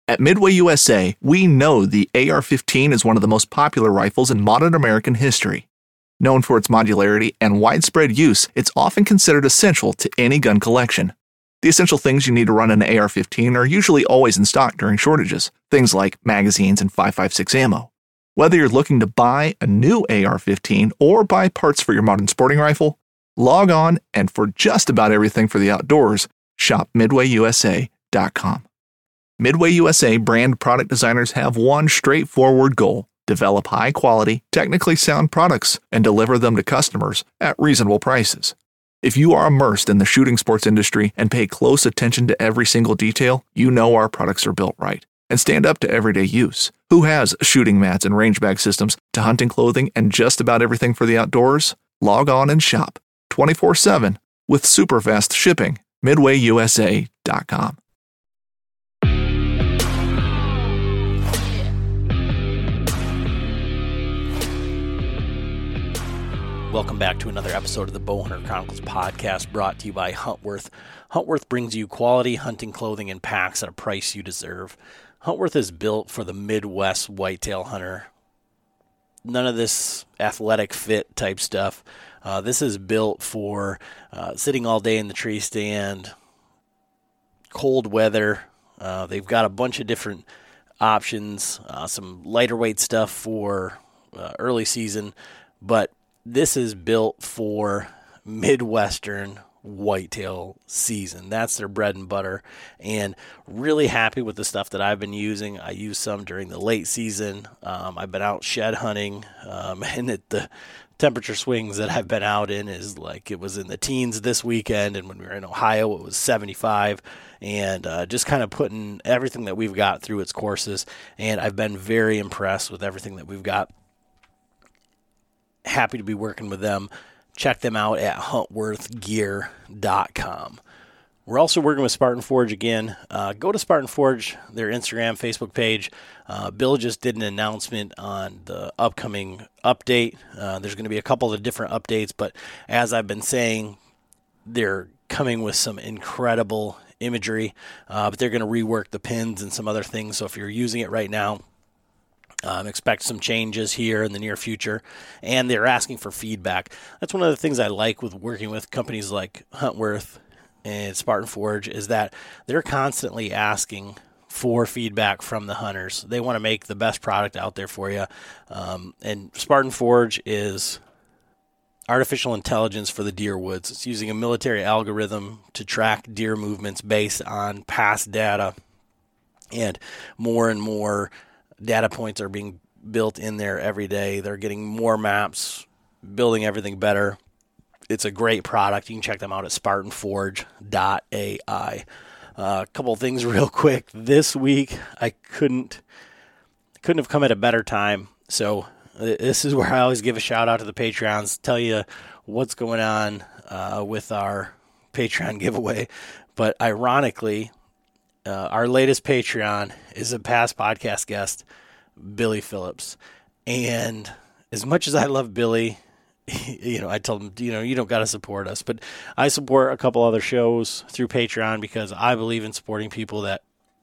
At Midway USA, we know the AR-15 is one of the most popular rifles in modern American history. Known for its modularity and widespread use, it's often considered essential to any gun collection. The essential things you need to run an AR-15 are usually always in stock during shortages, things like magazines and 5.56 ammo. Whether you're looking to buy a new AR-15 or buy parts for your modern sporting rifle, log on and for just about everything for the outdoors, shop MidwayUSA.com. Midway USA brand product designers have one straightforward goal: develop high-quality, technically sound products and deliver them to customers at reasonable prices. If you are immersed in the shooting sports industry and pay close attention to every single detail, you know our products are built right and stand up to everyday use. Who has shooting mats and range bag systems to hunting clothing and just about everything for the outdoors? Log on and shop 24/7 with super fast shipping. MidwayUSA.com. Welcome back to another episode of the Bowhunter Chronicles podcast, brought to you by Huntworth. Huntworth brings you quality hunting clothing and packs at a price you deserve. Huntworth is built for the Midwest whitetail hunter. None of this athletic fit type stuff. This is built for sitting all day in the tree stand, cold weather. They've got a bunch of different options, some lighter weight stuff for early season, but this is built for Midwestern whitetail season. That's their bread and butter, and really happy with the stuff that I've been using. I used some during the late season. I've been out shed hunting, and the temperature swings that I've been out in is like it was in the teens this weekend, and when we were in Ohio, it was 75, and just kind of putting everything that we've got through its courses, and I've been very impressed with everything that we've got. Happy to be working with them. Check them out at huntworthgear.com. We're also working with Spartan Forge again. Go to Spartan Forge, their Instagram, Facebook page. Bill just did an announcement on the upcoming update. There's going to be a couple of different updates, but as I've been saying, they're coming with some incredible imagery, but they're going to rework the pins and some other things. So if you're using it right now, expect some changes here in the near future, and they're asking for feedback. That's one of the things I like with working with companies like Huntworth and Spartan Forge, is that they're constantly asking for feedback from the hunters. They want to make the best product out there for you. And Spartan Forge is artificial intelligence for the deer woods. It's using a military algorithm to track deer movements based on past data, and more data points are being built in there every day. They're getting more maps, building everything better. It's a great product. You can check them out at spartanforge.ai. A couple of things real quick. This week, I couldn't have come at a better time. So this is where I always give a shout out to the Patreons, tell you what's going on with our Patreon giveaway. But ironically, our latest Patreon is a past podcast guest, Billy Phillips. And as much as I love Billy, I told him, you don't got to support us. But I support a couple other shows through Patreon because I believe in supporting people that,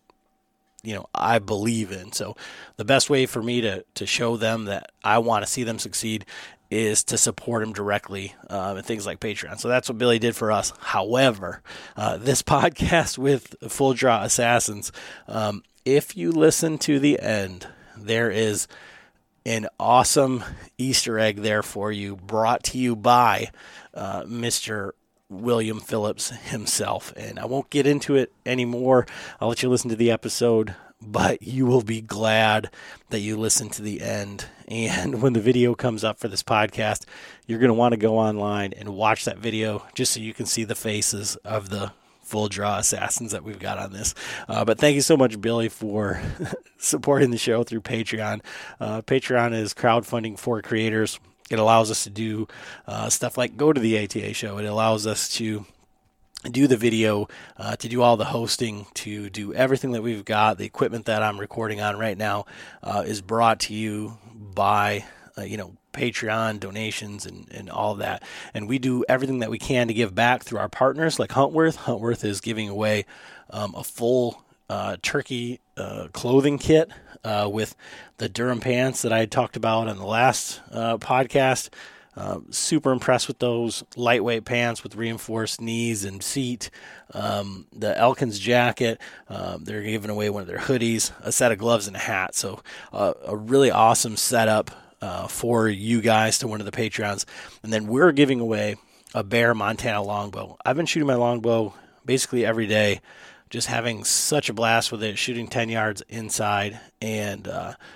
I believe in. So the best way for me to show them that I want to see them succeed is to support him directly and things like Patreon. So that's what Billy did for us. However, this podcast with Full Draw Assassins, if you listen to the end, there is an awesome Easter egg there for you, brought to you by Mr. William Phillips himself. And I won't get into it anymore. I'll let you listen to the episode, but you will be glad that you listened to the end. And when the video comes up for this podcast, you're going to want to go online and watch that video just so you can see the faces of the Full Draw Assassins that we've got on this. But thank you so much, Billy, for supporting the show through Patreon. Patreon is crowdfunding for creators. It allows us to do stuff like go to the ATA show. It allows us to do the video, to do all the hosting, to do everything that we've got. The equipment that I'm recording on right now is brought to you by, Patreon donations and all of that. And we do everything that we can to give back through our partners like Huntworth. Huntworth is giving away a full turkey clothing kit with the Durham pants that I had talked about on the last podcast. Super impressed with those lightweight pants with reinforced knees and seat. The Elkins jacket, they're giving away one of their hoodies, a set of gloves, and a hat. So a really awesome setup for you guys to one of the Patreons. And then we're giving away a Bear Montana longbow. I've been shooting my longbow basically every day, just having such a blast with it, shooting 10 yards inside. And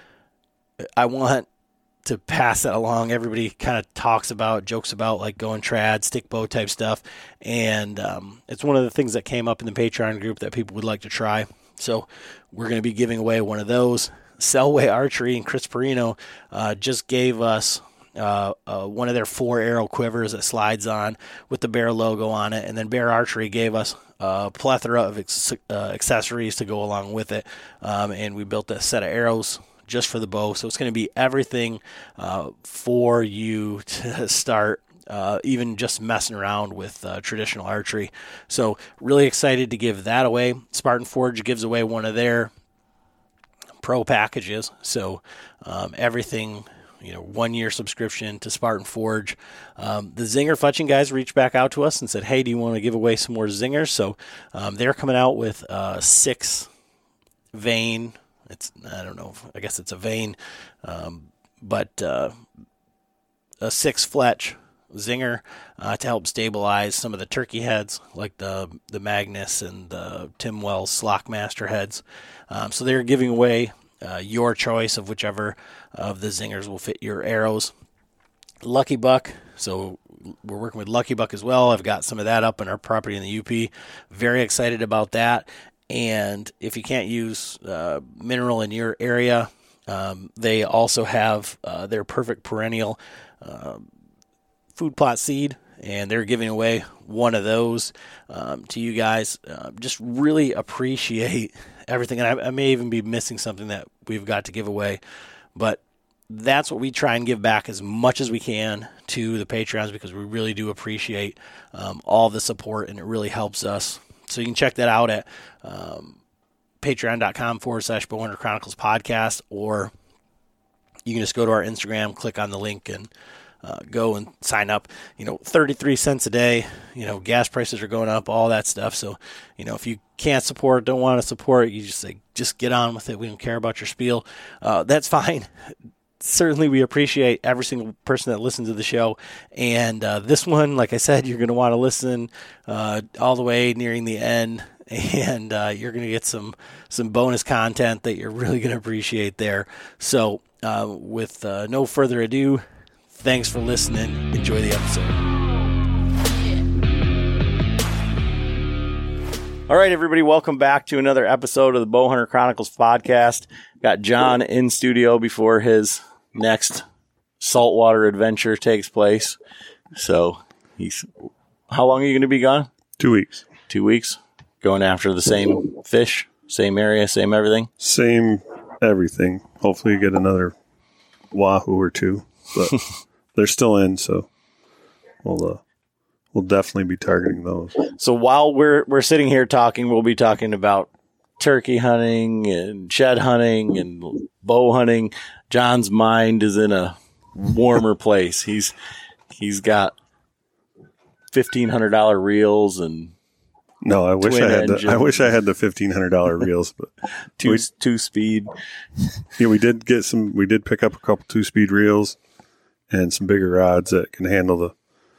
I want to pass that along. Everybody kind of jokes about like going trad, stick bow type stuff. And it's one of the things that came up in the Patreon group that people would like to try. So we're going to be giving away one of those. Selway Archery and Chris Perino just gave us one of their 4-arrow quivers that slides on with the Bear logo on it. And then Bear Archery gave us a plethora of accessories to go along with it. And we built a set of arrows just for the bow. So it's going to be everything for you to start even just messing around with traditional archery. So really excited to give that away. Spartan Forge gives away one of their pro packages. So everything, 1-year subscription to Spartan Forge. The Zinger Fletching guys reached back out to us and said, hey, do you want to give away some more Zingers? So they're coming out with 6 vein. I don't know. I guess it's a vein, but a 6 Fletch Zinger to help stabilize some of the turkey heads, like the Magnus and the Tim Wells Slockmaster heads. So they're giving away your choice of whichever of the Zingers will fit your arrows. Lucky Buck. So we're working with Lucky Buck as well. I've got some of that up in our property in the UP. Very excited about that. And if you can't use mineral in your area, they also have their Perfect Perennial food plot seed, and they're giving away one of those to you guys. Just really appreciate everything. And I may even be missing something that we've got to give away, but that's what we try and give back as much as we can to the Patreons, because we really do appreciate all the support, and it really helps us. So you can check that out at patreon.com/Bowhunter Chronicles podcast, or you can just go to our Instagram, click on the link, and go and sign up. 33 cents a day, gas prices are going up, all that stuff. So, if you can't support, don't want to support, you just get on with it. We don't care about your spiel. That's fine. Certainly, we appreciate every single person that listens to the show. And this one, like I said, you're going to want to listen all the way nearing the end, and you're going to get some bonus content that you're really going to appreciate there. So with no further ado, thanks for listening. Enjoy the episode. All right, everybody, welcome back to another episode of the Bowhunter Chronicles podcast. Got John in studio before his next saltwater adventure takes place. So how long are you going to be gone? 2 weeks. 2 weeks? Going after the same fish, same area, same everything? Same everything. Hopefully you get another wahoo or two, but they're still in, so we'll definitely be targeting those. So while we're sitting here talking, we'll be talking about turkey hunting and shed hunting and bow hunting. John's mind is in a warmer place. He's got $1,500 reels and no. I wish I had the $1,500 reels, but two speed. Yeah, we did pick up a couple 2-speed reels and some bigger rods that can handle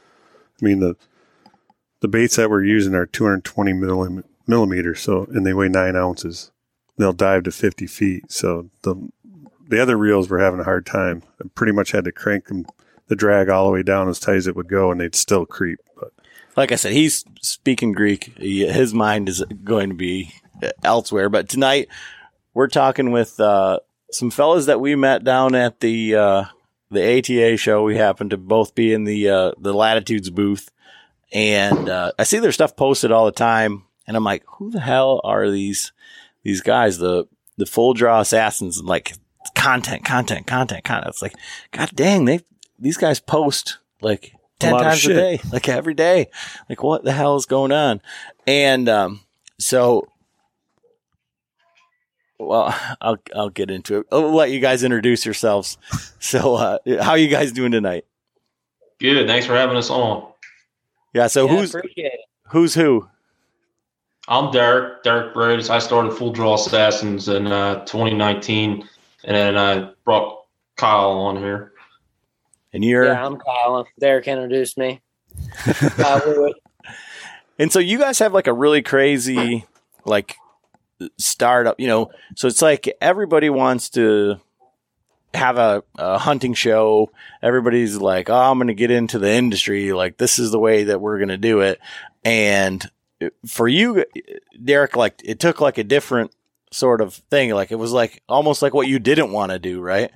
the baits that we're using are 220 millimeters, and they weigh 9 ounces. They'll dive to 50 feet. So the other reels were having a hard time. I pretty much had to crank the drag all the way down as tight as it would go, and they'd still creep. But like I said, he's speaking Greek. His mind is going to be elsewhere. But tonight we're talking with some fellas that we met down at the ATA show. We happened to both be in the Latitudes booth. And I see their stuff posted all the time, and I'm like, who the hell are these guys? The full draw assassins, like content. It's like, god dang, these guys post like 10 times a day, like every day. Like, what the hell is going on? And so Well, I'll get into it. I'll let you guys introduce yourselves. So, how are you guys doing tonight? Good. Thanks for having us on. Yeah. So who's who? I'm Derek Rhodes. I started Full Draw Assassins in 2019, and then I brought Kyle on here. And you're? Yeah, I'm Kyle. Derek introduced me. And so you guys have like a really crazy like startup, so it's like everybody wants to have a hunting show. Everybody's like, oh, I'm going to get into the industry. Like, this is the way that we're going to do it. And for you, Derek, like it took like a different sort of thing. Like it was like almost like what you didn't want to do, right?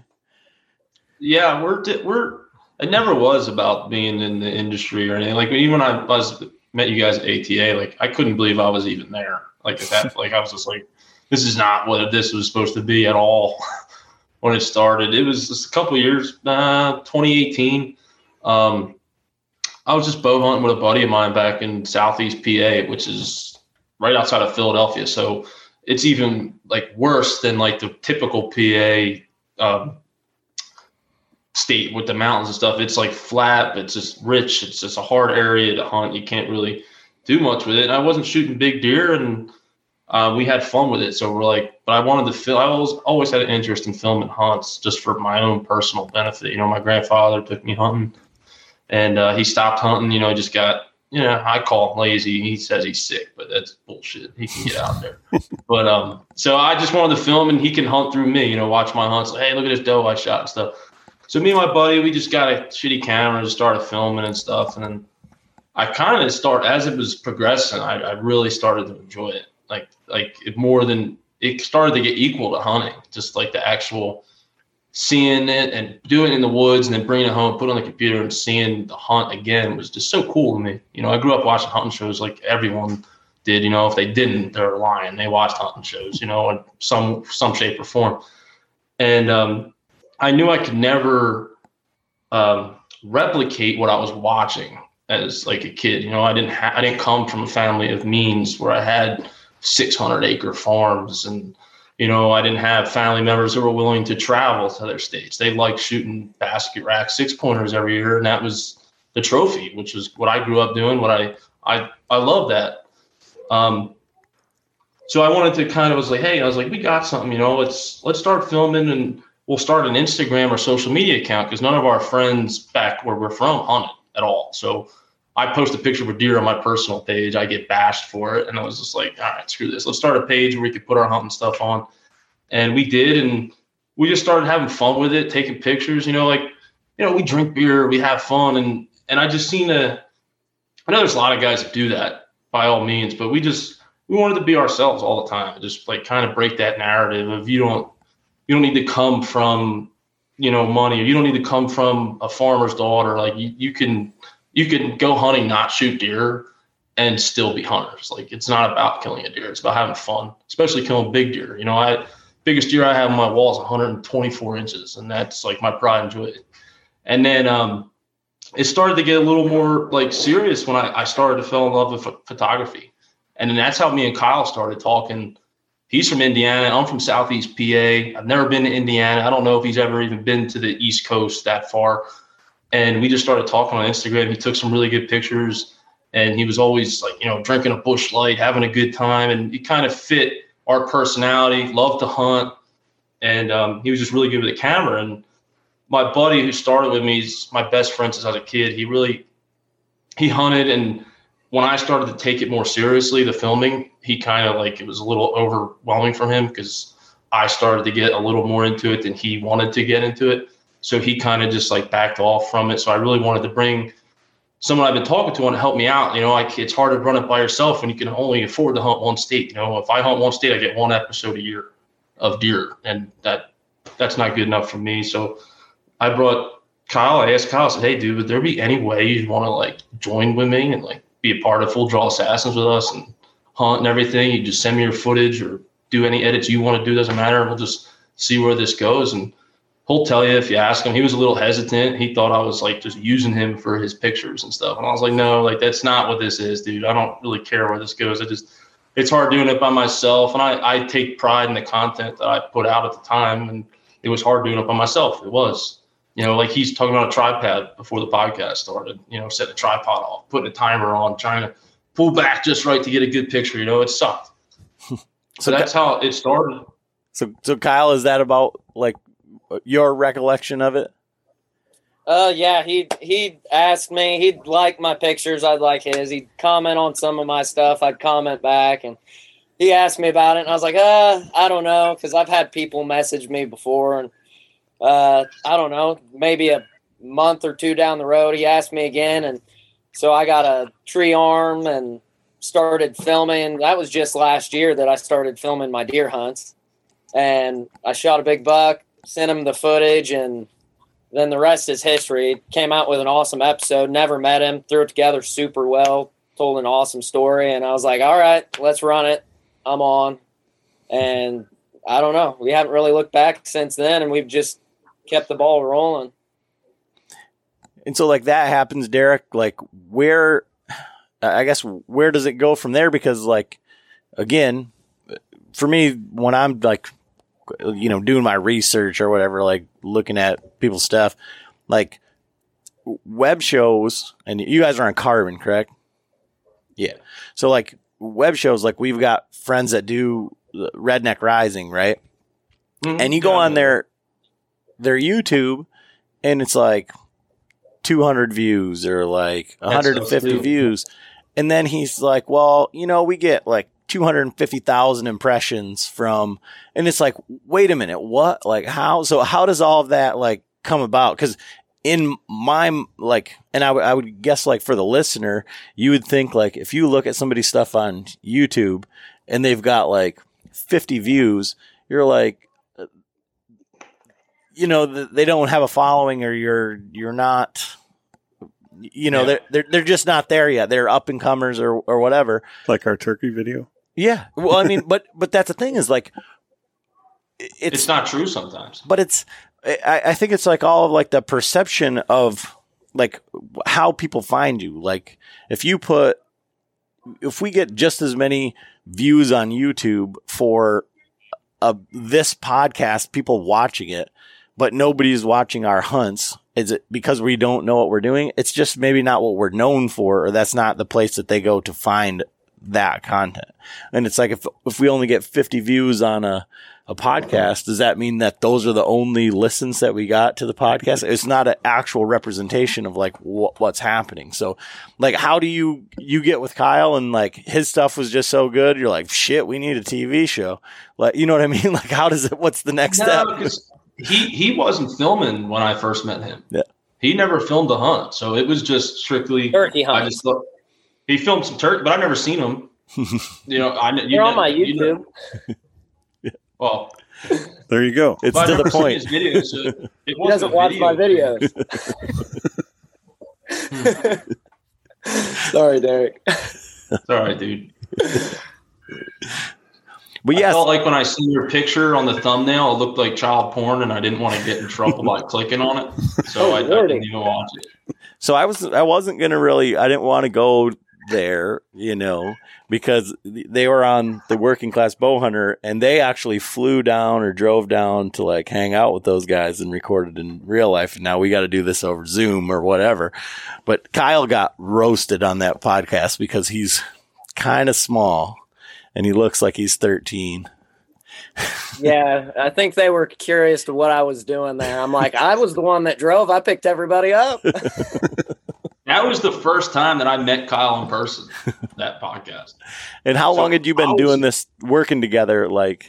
Yeah, it never was about being in the industry or anything. Like even when I met you guys at ATA, like I couldn't believe I was even there. Like at that, like I was just like, this is not what this was supposed to be at all. When it started, it was just a couple of years, 2018. I was just bow hunting with a buddy of mine back in Southeast PA, which is right outside of Philadelphia. So it's even like worse than like the typical PA state with the mountains and stuff. It's like flat, it's just rich. It's just a hard area to hunt. You can't really do much with it. And I wasn't shooting big deer, and we had fun with it. So we're like, but I wanted to film. I always had an interest in filming hunts just for my own personal benefit. My grandfather took me hunting, and he stopped hunting. He just got, I call him lazy. He says he's sick, but that's bullshit. He can get out there. But so I just wanted to film, and he can hunt through me. Watch my hunts. Like, hey, look at this doe I shot and stuff. So me and my buddy, we just got a shitty camera and started filming and stuff. And then I kind of as it was progressing, I really started to enjoy it. Like it started to get equal to hunting, just like the actual seeing it and doing it in the woods and then bringing it home, put it on the computer and seeing the hunt again was just so cool to me. I grew up watching hunting shows like everyone did. If they didn't, they're lying. They watched hunting shows, in some shape or form. And I knew I could never replicate what I was watching as like a kid. I didn't come from a family of means where I had 600-acre farms, and I didn't have family members who were willing to travel to other states. They liked shooting basket rack 6-pointers every year, and that was the trophy, which is what I grew up doing. What I love that. So I wanted to was like, we got something. Let's start filming, and we'll start an Instagram or social media account, because none of our friends back where we're from hunted at all. So I post a picture of a deer on my personal page. I get bashed for it. And I was just like, all right, screw this. Let's start a page where we could put our hunting stuff on. And we did. And we just started having fun with it, taking pictures, we drink beer, we have fun. And I just I know there's a lot of guys that do that by all means, but we wanted to be ourselves all the time. Just like kind of break that narrative of you don't need to come from, money, or you don't need to come from a farmer's daughter. Like you can go hunting, not shoot deer, and still be hunters. Like it's not about killing a deer. It's about having fun, especially killing big deer. Biggest deer I have on my wall is 124 inches, and that's like my pride and joy. And then it started to get a little more like serious when I started to fall in love with photography. And then that's how me and Kyle started talking. He's from Indiana. I'm from Southeast PA. I've never been to Indiana. I don't know if he's ever even been to the East Coast that far. And we just started talking on Instagram. He took some really good pictures, and he was always like, drinking a Busch Light, having a good time. And it kind of fit our personality, loved to hunt. And he was just really good with the camera. And my buddy who started with me is my best friend since I was a kid. He hunted. And when I started to take it more seriously, the filming, he kind of like, it was a little overwhelming for him, because I started to get a little more into it than he wanted to get into it. So he kind of just like backed off from it. So I really wanted to bring someone I've been talking to on to help me out. It's hard to run it by yourself when you can only afford to hunt one state. If I hunt one state, I get one episode a year of deer, and that's not good enough for me. So I brought Kyle. I asked Kyle, I said, hey, dude, would there be any way you'd want to like join with me and like be a part of Full Draw Assassins with us and hunt and everything? You just send me your footage or do any edits you want to do. Doesn't matter. We'll just see where this goes. And he'll tell you if you ask him. He was a little hesitant. He thought I was like just using him for his pictures and stuff. And I was like, no, like that's not what this is, dude. I don't really care where this goes. it's hard doing it by myself. And I take pride in the content that I put out at the time. And it was hard doing it by myself. It was, like he's talking about a tripod before the podcast started, set a tripod off, putting a timer on, trying to pull back just right to get a good picture. It sucked. So that's how it started. So Kyle, is that about like your recollection of it? Yeah, he'd ask me, he'd like my pictures, I'd like his. He'd comment on some of my stuff, I'd comment back, and he asked me about it, and I was like, I don't know, because I've had people message me before, and I don't know, maybe a month or two down the road, he asked me again, and so I got a tree arm and started filming. That was just last year that I started filming my deer hunts, and I shot a big buck, sent him the footage, and then the rest is history. Came out with an awesome episode. Never met him. Threw it together super well. Told an awesome story. And I was like, all right, let's run it. I'm on. And I don't know. We haven't really looked back since then, and we've just kept the ball rolling. And so, like, that happens, Derek. Like, where does it go from there? Because, like, again, for me, when I'm, like, doing my research or whatever, like looking at people's stuff, like web shows, and you guys are on Carbon, correct? Yeah. So like web shows, like we've got friends that do Redneck Rising, right? Mm-hmm. And you go on their YouTube and it's like 200 views or like 150 views. And then he's like, well, we get like 250,000 impressions from, and it's like, wait a minute, what? Like how? So how does all of that like come about? Because in my like, and I would guess like for the listener, you would think like if you look at somebody's stuff on YouTube and they've got like 50 views, you're like, they don't have a following, or you're not. They're just not there yet. They're up and comers or whatever. Like our turkey video. Yeah. Well, I mean, but that's the thing is like, it's not true sometimes, but I think it's like all of like the perception of like how people find you. Like if we get just as many views on YouTube for this podcast, people watching it, but nobody's watching our hunts. Is it because we don't know what we're doing? It's just maybe not what we're known for, or that's not the place that they go to find that content. And it's like, if we only get 50 views on a podcast, does that mean that those are the only listens that we got to the podcast? It's not an actual representation of like what's happening. So like, how do you get with Kyle and like his stuff was just so good? You're like, shit, we need a TV show. Like, you know what I mean? Like, what's the next step? He wasn't filming when I first met him. Yeah. He never filmed a hunt. So it was just strictly turkey hunt. I just thought he filmed some turkey, but I've never seen him. You're on my YouTube. Well, there you go. It's to the point. His videos, so he doesn't watch my videos. Sorry, Derek. It's all right, dude. But yes, I felt like when I seen your picture on the thumbnail, it looked like child porn, and I didn't want to get in trouble by clicking on it, so I didn't even watch it. So I wasn't gonna really. I didn't want to go there, because they were on the Working Class Bow Hunter, and they actually flew down or drove down to like hang out with those guys and recorded in real life. And now we got to do this over Zoom or whatever. But Kyle got roasted on that podcast because he's kind of small and he looks like he's 13. Yeah, I think they were curious to what I was doing there. I'm like, I was the one that drove. I picked everybody up. That was the first time that I met Kyle in person, that podcast. And how long had you been doing this, working together? Like,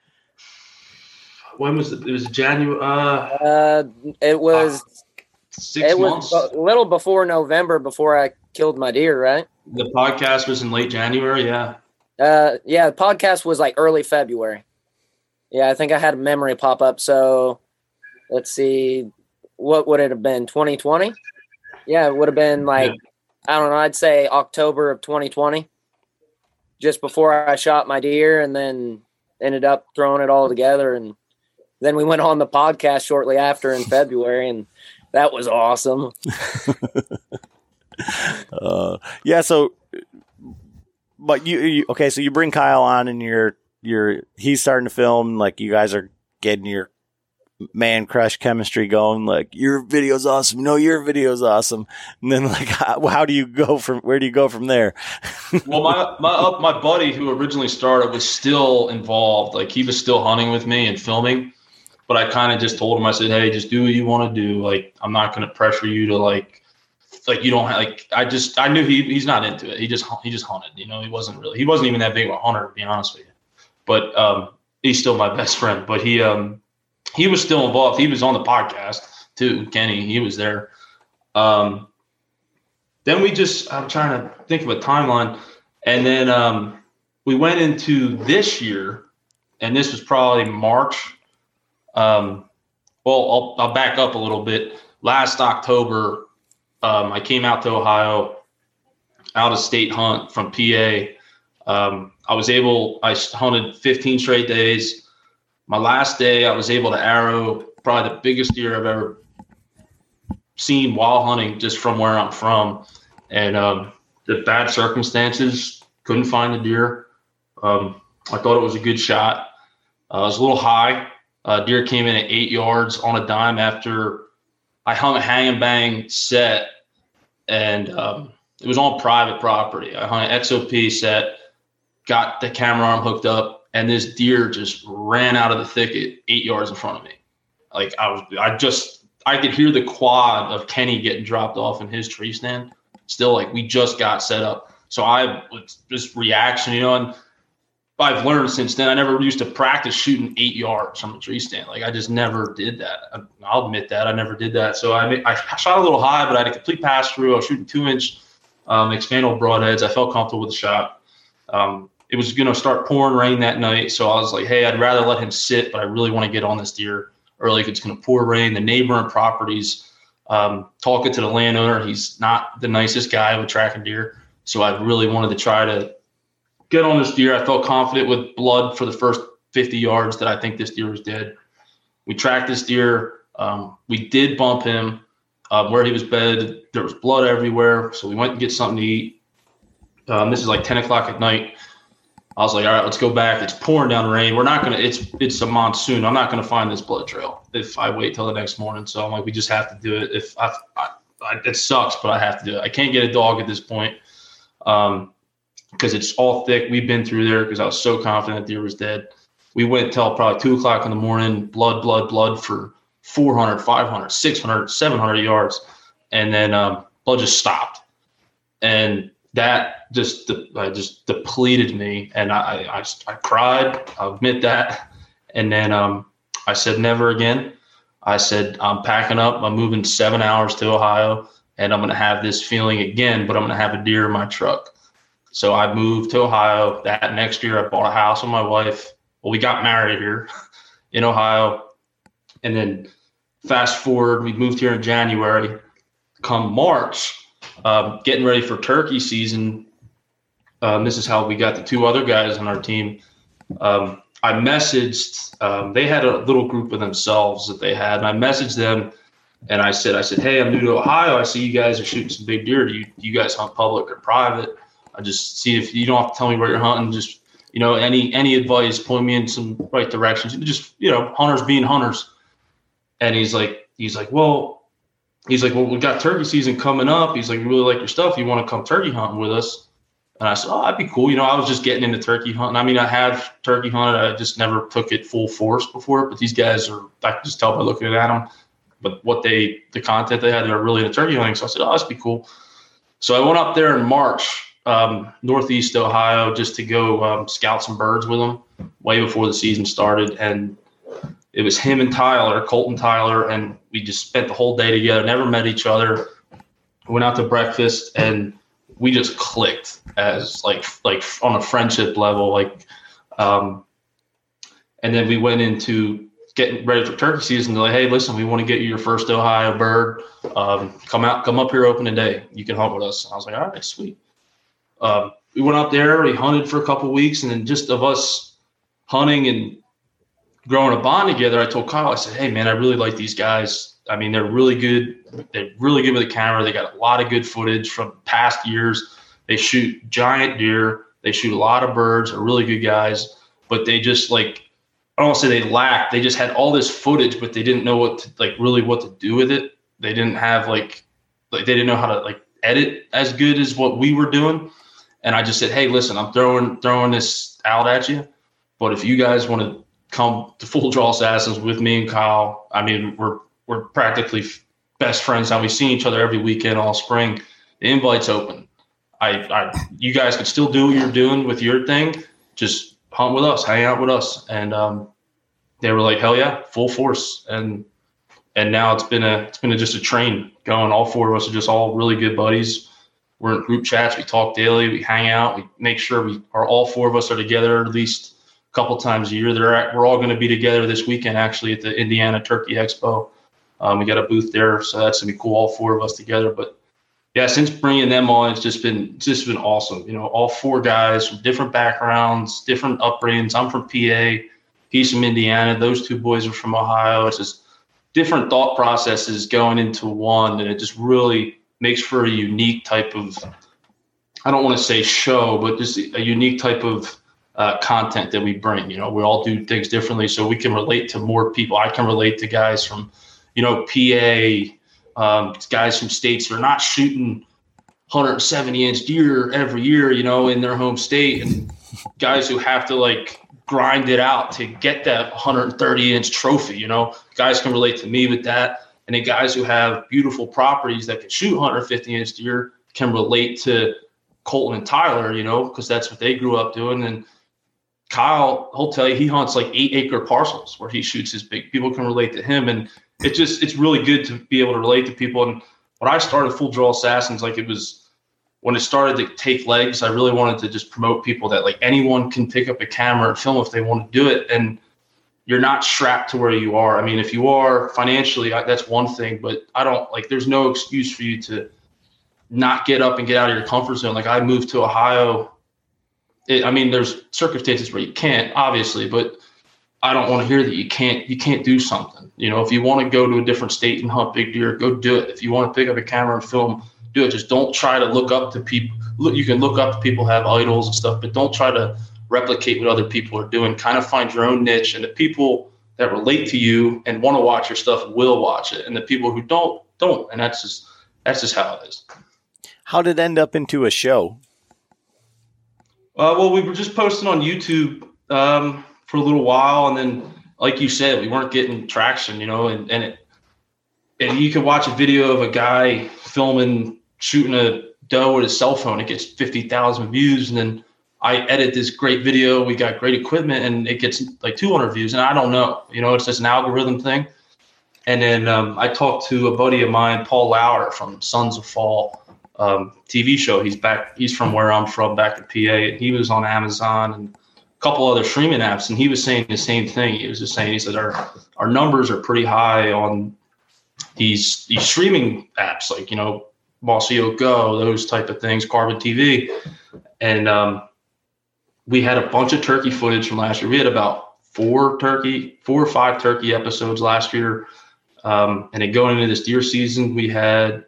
when was it? It was January. It was 6 months. Was a little before November, before I killed my deer, right? The podcast was in late January, yeah. Yeah, the podcast was like early February. Yeah, I think I had a memory pop up. So let's see, what would it have been? 2020? Yeah, it would have been like, I don't know, I'd say October of 2020, just before I shot my deer, and then ended up throwing it all together. And then we went on the podcast shortly after in February, and that was awesome. Yeah, so But you okay? So you bring Kyle on, and he's starting to film. Like you guys are getting your man crush chemistry going. Like your video's awesome. No, your video's awesome. And then like, where do you go from there? Well, my buddy who originally started was still involved. Like he was still hunting with me and filming. But I kind of just told him, I said, hey, just do what you want to do. Like, I'm not going to pressure you to like you don't have, like, I knew he's not into it. He just hunted, you know, he wasn't even that big of a hunter, to be honest with you. But he's still my best friend. But he was still involved. He was on the podcast too. Kenny, he was there. Then I'm trying to think of a timeline. And then we went into this year, and this was probably March. Well, I'll back up a little bit. Last October, I came out to Ohio, out of state hunt from PA. I hunted 15 straight days. My last day, I was able to arrow probably the biggest deer I've ever seen while hunting, just from where I'm from. And the bad circumstances, couldn't find the deer. I thought it was a good shot. I was a little high. Deer came in at 8 yards on a dime after I hung a hang and bang set, and it was on private property. I hung an XOP set, got the camera arm hooked up, and this deer just ran out of the thicket 8 yards in front of me. Like I could hear the quad of Kenny getting dropped off in his tree stand. Still, like, we just got set up. So I was just reaction, you know, and I've learned since then, I never used to practice shooting 8 yards from a tree stand. Like, I just never did that. I'll admit that. I never did that. So I shot a little high, but I had a complete pass through. I was shooting 2-inch expandable broadheads. I felt comfortable with the shot. It was going to start pouring rain that night. So I was like, hey, I'd rather let him sit, but I really want to get on this deer early if it's going to pour rain. The neighboring properties, talking to the landowner, he's not the nicest guy with tracking deer. So I really wanted to try to get on this deer. I felt confident with blood for the first 50 yards that I think this deer was dead. We tracked this deer. We did bump him where he was bedded. There was blood everywhere. So we went and get something to eat. This is like 10 o'clock at night. I was like, all right, let's go back. It's pouring down rain. We're not going to, it's a monsoon. I'm not going to find this blood trail if I wait till the next morning. So I'm like, we just have to do it. It sucks, but I have to do it. I can't get a dog at this point. Because it's all thick. We've been through there because I was so confident the deer was dead. We went till probably 2 o'clock in the morning, blood for 400, 500, 600, 700 yards. And then blood just stopped. And that just depleted me. And I cried. I'll admit that. And then I said, never again. I said, I'm packing up. I'm moving 7 hours to Ohio, and I'm going to have this feeling again, but I'm going to have a deer in my truck. So I moved to Ohio. That next year, I bought a house with my wife. Well, we got married here in Ohio. And then fast forward, we moved here in January. Come March, getting ready for turkey season. This is how we got the 2 other guys on our team. I messaged, they had a little group of themselves that they had. And I messaged them and I said, hey, I'm new to Ohio. I see you guys are shooting some big deer. Do you guys hunt public or private? I just see if you don't have to tell me where you're hunting, just, you know, any advice, point me in some right directions. Just, you know, hunters being hunters. And he's like, well, we got turkey season coming up. He's like, we really like your stuff. You want to come turkey hunting with us? And I said, oh, that'd be cool. You know, I was just getting into turkey hunting. I mean, I have turkey hunted. I just never took it full force before. But these guys I can just tell by looking at them. But the content they had, they were really into turkey hunting. So I said, oh, that'd be cool. So I went up there in March. Northeast Ohio, just to go scout some birds with them way before the season started. And it was him and Colton Tyler, and we just spent the whole day together, never met each other. We went out to breakfast, and we just clicked as like on a friendship level. And then we went into getting ready for turkey season. They're like, hey, listen, we want to get you your first Ohio bird. Come up here opening day. You can hunt with us. And I was like, all right, sweet. We went up there, we hunted for a couple of weeks, and then just of us hunting and growing a bond together, I told Kyle, I said, hey, man, I really like these guys. I mean, they're really good. They're really good with the camera. They got a lot of good footage from past years. They shoot giant deer. They shoot a lot of birds, are really good guys, but they just like, I don't want to say they lacked. They just had all this footage, but they didn't know what to do with it. They didn't have they didn't know how to edit as good as what we were doing. And I just said, hey, listen, I'm throwing this out at you, but if you guys want to come to Full Draw Assassins with me and Kyle, I mean, we're practically best friends now. We've seen each other every weekend all spring. The invite's open. You guys could still do what you're doing with your thing. Just hunt with us, hang out with us. And they were like, hell yeah, full force. And now it's been just a train going. All four of us are just all really good buddies. We're in group chats. We talk daily. We hang out. We make sure all four of us are together at least a couple times a year. We're all going to be together this weekend, actually, at the Indiana Turkey Expo. We got a booth there, so that's going to be cool, all four of us together. But yeah, since bringing them on, it's just been awesome. You know, all four guys from different backgrounds, different upbringings. I'm from PA. He's from Indiana. Those two boys are from Ohio. It's just different thought processes going into one, and it just really makes for a unique type of, I don't want to say show, but just a unique type of content that we bring. You know, we all do things differently, so we can relate to more people. I can relate to guys from, PA, guys from states that are not shooting 170-inch deer every year, in their home state, and guys who have to grind it out to get that 130-inch trophy. Guys can relate to me with that. And the guys who have beautiful properties that can shoot 150-inch deer can relate to Colton and Tyler, because that's what they grew up doing. And Kyle, he'll tell you, he hunts 8-acre parcels where he shoots his big. People can relate to him. And it's really good to be able to relate to people. And when I started Full Draw Assassins, when it started to take legs, I really wanted to just promote people that anyone can pick up a camera and film if they want to do it. And you're not strapped to where you are. I mean, if you are financially, that's one thing, but I don't there's no excuse for you to not get up and get out of your comfort zone. I moved to Ohio. There's circumstances where you can't, obviously, but I don't want to hear that you can't do something. If you want to go to a different state and hunt big deer, go do it. If you want to pick up a camera and film, do it. Just don't try to look up to people. You can look up to people, have idols and stuff, but don't try to replicate what other people are doing. Kind of find your own niche, and the people that relate to you and want to watch your stuff will watch it, and the people who don't. And that's just how it is. How did it end up into a show? Well, we were just posting on YouTube for a little while, and then, like you said, we weren't getting traction, and you can watch a video of a guy shooting a doe with his cell phone. It gets 50,000 views, and then I edit this great video. We got great equipment, and it gets 200 views. And I don't know, it's just an algorithm thing. And then I talked to a buddy of mine, Paul Lauer from Sons of Fall TV show. He's from where I'm from, back in PA. And he was on Amazon and a couple other streaming apps. And he was saying the same thing. He was just saying, he said, our numbers are pretty high on these streaming apps, Mossio Go, those type of things, Carbon TV. And we had a bunch of turkey footage from last year. We had about 4 or 5 turkey episodes last year. And then going into this deer season, we had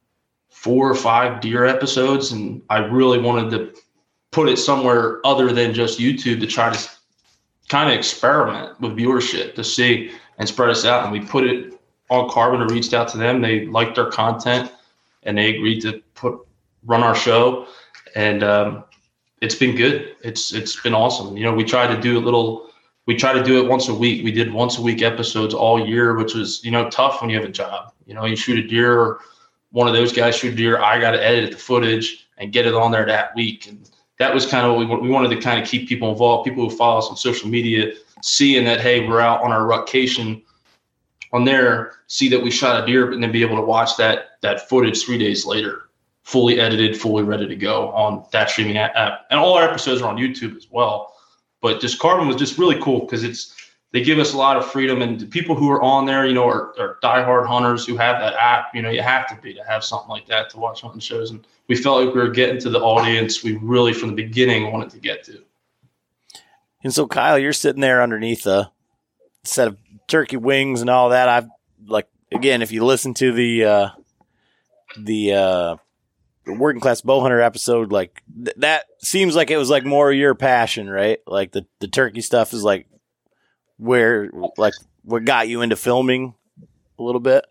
4 or 5 deer episodes. And I really wanted to put it somewhere other than just YouTube to try to kind of experiment with viewership to see and spread us out. And we put it on Carbon and reached out to them. They liked our content and they agreed to run our show. And it's been good. It's been awesome. We try to do it once a week. We did once a week episodes all year, which was, tough when you have a job. You shoot a deer, or one of those guys shoot a deer. I got to edit the footage and get it on there that week. And that was kind of what we wanted to kind of keep people involved. People who follow us on social media, seeing that, hey, we're out on our rutcation on there, see that we shot a deer, and then be able to watch that footage 3 days later, fully edited, fully ready to go on that streaming app. And all our episodes are on YouTube as well. But just Carbon was just really cool because they give us a lot of freedom. And the people who are on there, are diehard hunters who have that app. You have to have something like that to watch hunting shows. And we felt like we were getting to the audience we really, from the beginning, wanted to get to. And so, Kyle, you're sitting there underneath a set of turkey wings and all that. Again, if you listen to the Working Class Bowhunter episode, like that seems like it was like more your passion, right? Like the turkey stuff is like where, like, what got you into filming a little bit?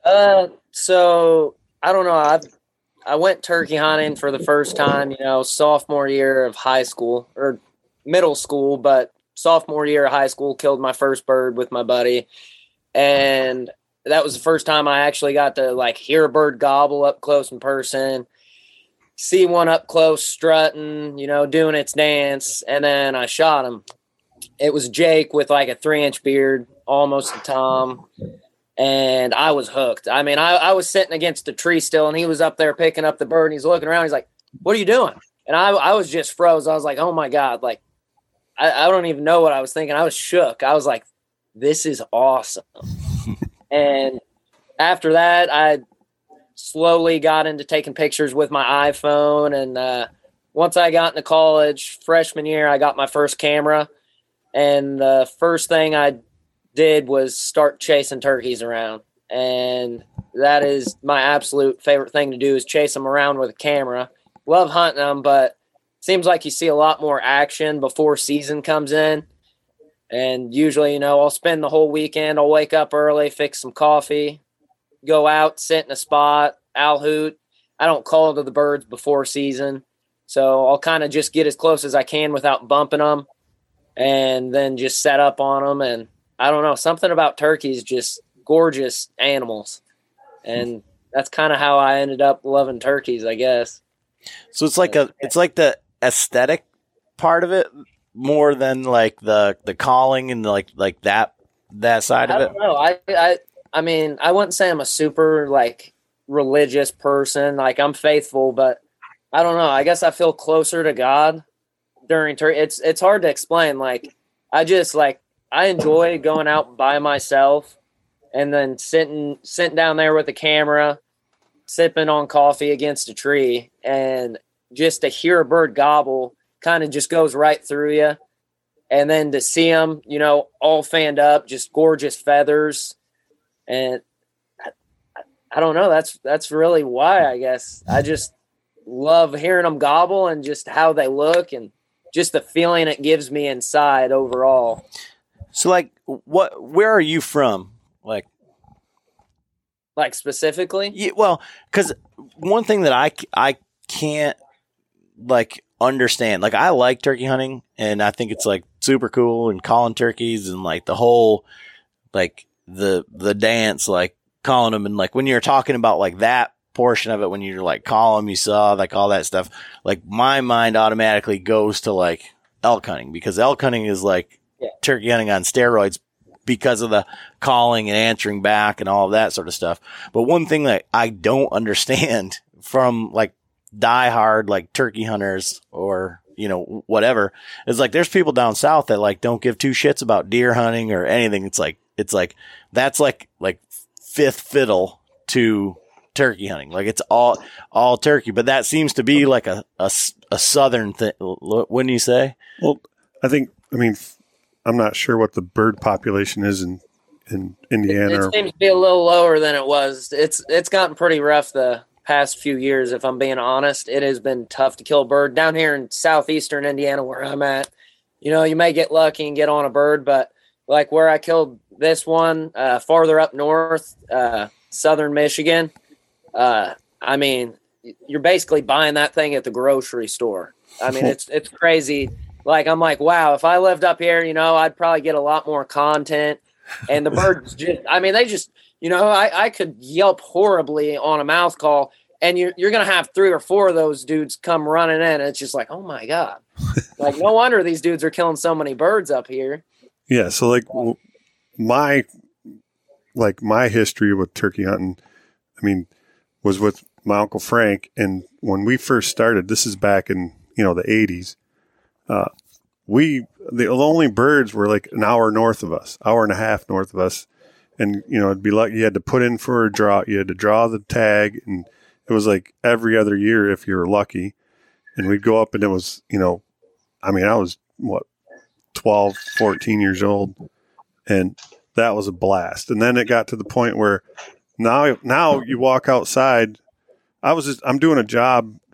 So I don't know. I went turkey hunting for the first time, sophomore year of high school or middle school, but sophomore year of high school, killed my first bird with my buddy. And that was the first time I actually got to like hear a bird gobble up close in person, see one up close strutting, doing its dance. And then I shot him. It was Jake with like a 3-inch beard, almost a Tom. And I was hooked. I mean, I was sitting against a tree still, and he was up there picking up the bird, and he's looking around. He's like, "What are you doing?" And I was just froze. I was like, "Oh my God." Like, I don't even know what I was thinking. I was shook. I was like, "This is awesome." And after that, I slowly got into taking pictures with my iPhone. And once I got into college, freshman year, I got my first camera. And the first thing I did was start chasing turkeys around. And that is my absolute favorite thing to do, is chase them around with a camera. Love hunting them, but it seems like you see a lot more action before season comes in. And usually, I'll spend the whole weekend. I'll wake up early, fix some coffee, go out, sit in a spot, owl hoot. I don't call to the birds before season. So I'll kind of just get as close as I can without bumping them, and then just set up on them. And I don't know, something about turkeys, just gorgeous animals. And that's kind of how I ended up loving turkeys, I guess. So it's like the aesthetic part of it more than like the calling and like that side of it. I don't know. I mean, I wouldn't say I'm a super like religious person. Like, I'm faithful, but I don't know. I guess I feel closer to God during turkey. It's hard to explain. Like, I enjoy going out by myself and then sitting down there with a camera, sipping on coffee against a tree, and just to hear a bird gobble kind of just goes right through you. And then to see them, all fanned up, just gorgeous feathers. And I don't know. That's really why, I guess. I just love hearing them gobble and just how they look and just the feeling it gives me inside overall. So, like, where are you from? Like specifically? Yeah, well, because one thing that I can't like understand, like, I like turkey hunting and I think it's like super cool and calling turkeys and like the whole like the dance, like calling them, and like when you're talking about like that portion of it, when you're like call them, you saw like all that stuff, like my mind automatically goes to like elk hunting, because elk hunting is like turkey hunting on steroids because of the calling and answering back and all of that sort of stuff. But one thing that I don't understand from like diehard like turkey hunters or whatever is like there's people down south that like don't give two shits about deer hunting or anything. It's like that's like fifth fiddle to turkey hunting. Like, it's all turkey, but that seems to be like a southern thing. Wouldn't you say? Well, I'm not sure what the bird population is in Indiana. It seems to be a little lower than it was. It's gotten pretty rough the past few years, if I'm being honest. It has been tough to kill a bird down here in southeastern Indiana where I'm at. You may get lucky and get on a bird, but like where I killed this one, farther up north, southern Michigan, I mean, you're basically buying that thing at the grocery store. I mean, it's crazy. Like, I'm like, wow, if I lived up here, I'd probably get a lot more content. And the birds I could yelp horribly on a mouth call, and you're going to have 3 or 4 of those dudes come running in. And it's just like, oh my God. Like, no wonder these dudes are killing so many birds up here. Yeah. So like my history with turkey hunting, was with my Uncle Frank. And when we first started, this is back in, the 80s, the only birds were like an hour north of us, hour and a half north of us. And, it'd be like you had to put in for a draw. You had to draw the tag. And it was like every other year if you were lucky. And we'd go up and it was, I was 12, 14 years old. And that was a blast. And then it got to the point where now you walk outside. I'm doing a job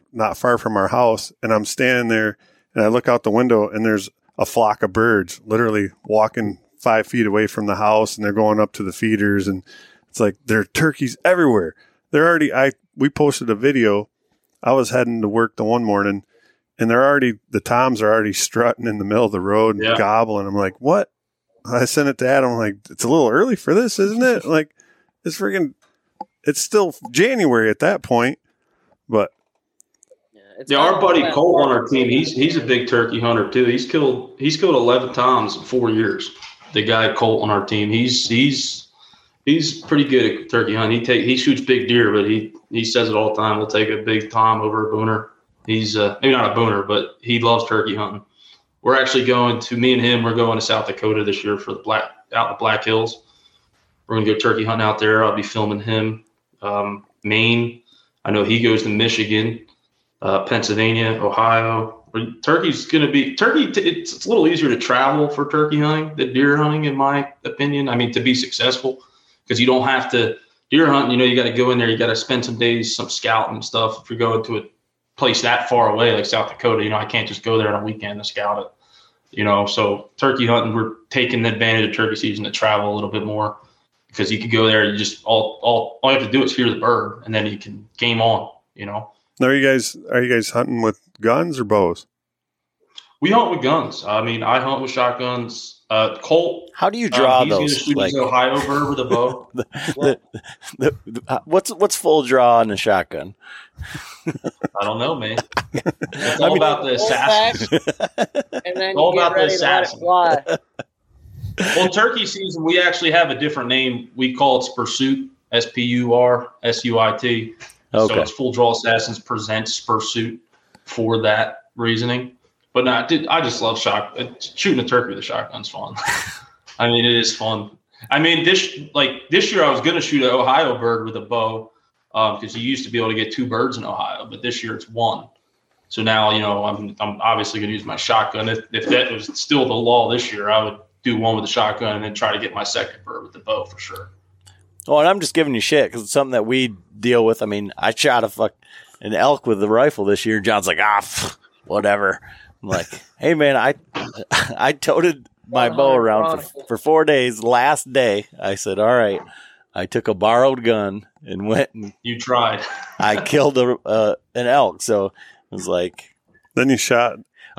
not far from our house, and I'm standing there, and I look out the window, and there's a flock of birds literally walking 5 feet away from the house, and they're going up to the feeders, and it's like there are turkeys everywhere. We posted a video. I was heading to work the one morning, and the toms are already strutting in the middle of the road and gobbling. I'm like, what? I sent it to Adam. I'm like, it's a little early for this, isn't it? Like, it's still January at that point, but. Our buddy Colt on our team, he's a big turkey hunter too. He's killed 11 toms in 4 years. The guy Colt on our team, he's pretty good at turkey hunting. He shoots big deer, but he says it all the time. He'll take a big tom over a booner. He's maybe not a booner, but he loves turkey hunting. We're actually me and him, we're going to South Dakota this year for out in the Black Hills. We're going to go turkey hunting out there. I'll be filming him. Maine. I know he goes to Michigan, Pennsylvania, Ohio. It's a little easier to travel for turkey hunting than deer hunting, in my opinion. I mean, to be successful, because you don't have to deer hunt. You got to go in there. You got to spend some days, some scouting and stuff. If you're going to a place that far away like South Dakota, I can't just go there on a weekend to scout it. So turkey hunting, we're taking advantage of turkey season to travel a little bit more, because you could go there. You just all you have to do is hear the bird, and then you can game on. Now, are you guys hunting with guns or bows? We hunt with guns. I mean, I hunt with shotguns. Colt. How do you draw he's those? He's going to shoot his Ohio bird with a bow. What's full draw on a shotgun? I don't know, man. It's all about the assassin. And then all you get about the ready to let it assassin. fly. Well, turkey season, we actually have a different name. We call it Spursuit, SPURSUIT. Okay. So it's Full Draw Assassins presents Spursuit for that reasoning. But no, I just love shooting a turkey with a shotgun's fun. I mean, it is fun. I mean, this year I was going to shoot an Ohio bird with a bow, because you used to be able to get 2 birds in Ohio, but this year it's 1. So now, I'm obviously going to use my shotgun. If that was still the law this year, I would do 1 with a shotgun and then try to get my second bird with the bow for sure. Oh, and I'm just giving you shit because it's something that we deal with. I mean, I shot an elk with the rifle this year. John's like, whatever. I'm like, hey man, I toted my bow around for 4 days. Last day, I said, all right. I took a borrowed gun and went and you tried. I killed an elk. So it was like, then you shot.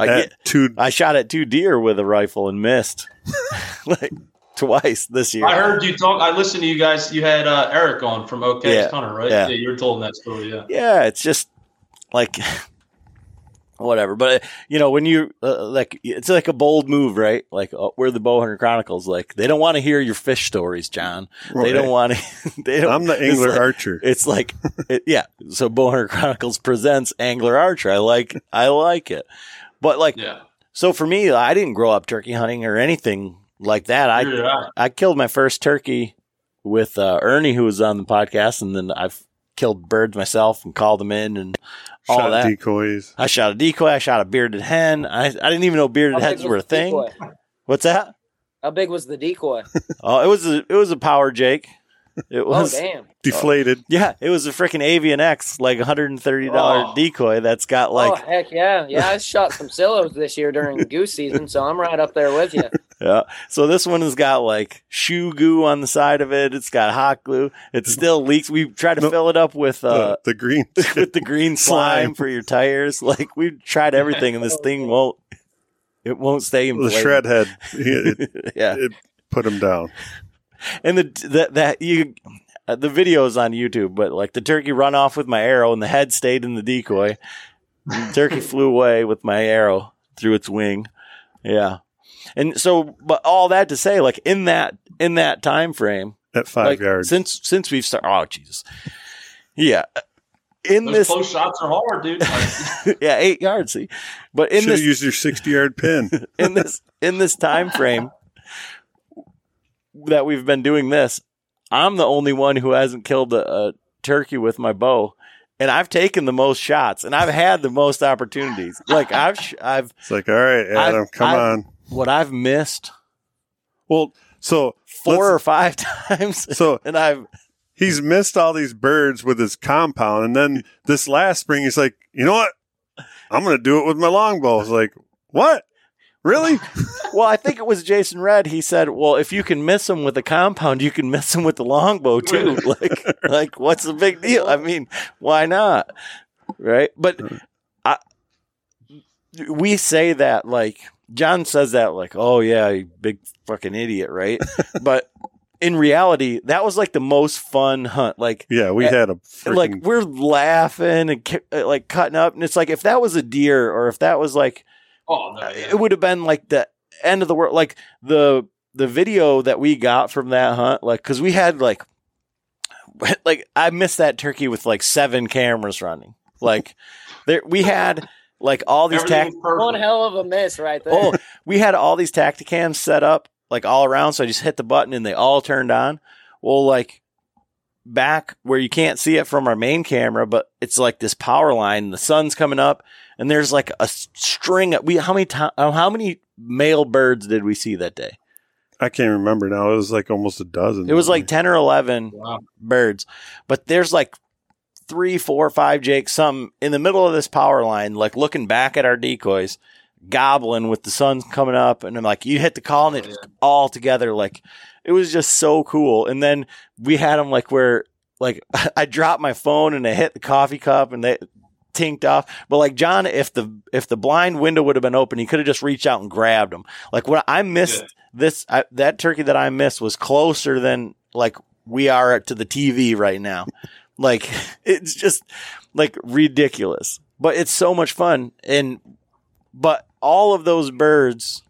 I shot at 2 deer with a rifle and missed like twice this year. I heard you talk. I listened to you guys. You had Eric on from OK Hunter, right? Yeah, you were told that story. Yeah. Yeah, it's just like. Whatever, but when you it's like a bold move, right? Like we're the Bowhunter Chronicles. Like they don't want to hear your fish stories, John. Right. They don't want to. I'm the angler archer. It's like, So Bowhunter Chronicles presents Angler Archer. I like it, but so for me, I didn't grow up turkey hunting or anything like that. I killed my first turkey with Ernie, who was on the podcast, and then I've killed birds myself and called them in and all shot that. Decoys. I shot a decoy. I shot a bearded hen. I didn't even know bearded hens were a thing. Decoy? What's that? How big was the decoy? Oh, it was a Power Jake. It was damn. Deflated. Yeah, it was a freaking Avian X, like $130 decoy that's got like. Oh heck yeah! Yeah, I shot some Silos this year during goose season, so I'm right up there with you. Yeah. So this one has got like shoe goo on the side of it. It's got hot glue. It still leaks. We tried to fill it up with the green with the green slime for your tires. Like we've tried everything, and this thing won't stay in place. The shred head. It put him down. And the video is on YouTube, but like the turkey run off with my arrow, and the head stayed in the decoy. The turkey flew away with my arrow through its wing. Yeah. And so, but all that to say, like in that time frame, at 5 yards, since we've started, oh Jesus, yeah, those close shots are hard, dude. Yeah, 8 yards. See, but should have used your 60-yard pin in this time frame that we've been doing this. I'm the only one who hasn't killed a turkey with my bow. And I've taken the most shots, and I've had the most opportunities. Like I've. It's like, all right, Adam, come on. What I've missed. Well, so 4 or 5 times. So and I've. he's missed all these birds with his compound. And then this last spring, he's like, you know what? I'm going to do it with my longbow. I was like, what? Really? Well, I think it was Jason Red. He said, well, if you can miss them with the compound, you can miss them with the longbow too. like what's the big deal? I mean, why not? Right. But we say that like John says that like, oh yeah, you big fucking idiot. Right. But in reality, that was like the most fun hunt. Like, yeah, we had a freaking... like we're laughing and like cutting up. And it's like, if that was a deer or if that was like, oh, no, yeah. it would have been like the end of the world. Like the video that we got from that hunt, like, cause we had like I missed that turkey with like 7 cameras running. Like we had like all these one hell of a miss right there. Oh, we had all these Tacticams set up like all around. So I just hit the button and they all turned on. Well, like back where you can't see it from our main camera, but it's like this power line, the sun's coming up and there's like a string of, how many male birds did we see that day? I can't remember now. It was like almost a dozen. It was like 10 or 11 birds, but there's like 3, 4, 5 jakes, some in the middle of this power line, like looking back at our decoys, gobbling with the sun coming up. And I'm like, you hit the call and it's all together. Like it was just so cool. And then we had them like where like I dropped my phone and I hit the coffee cup and they tinked off. But like John, if the blind window would have been open, he could have just reached out and grabbed them. Like when I missed that turkey that I missed was closer than like we are to the TV right now. Like it's just like ridiculous, but it's so much fun. But all of those birds,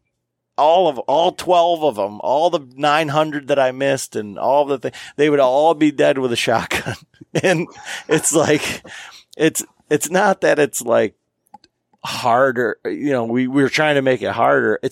all 12 of them, all the 900 that I missed and all the things, they would all be dead with a shotgun. And it's like, it's not that it's like harder, you know, we were trying to make it harder.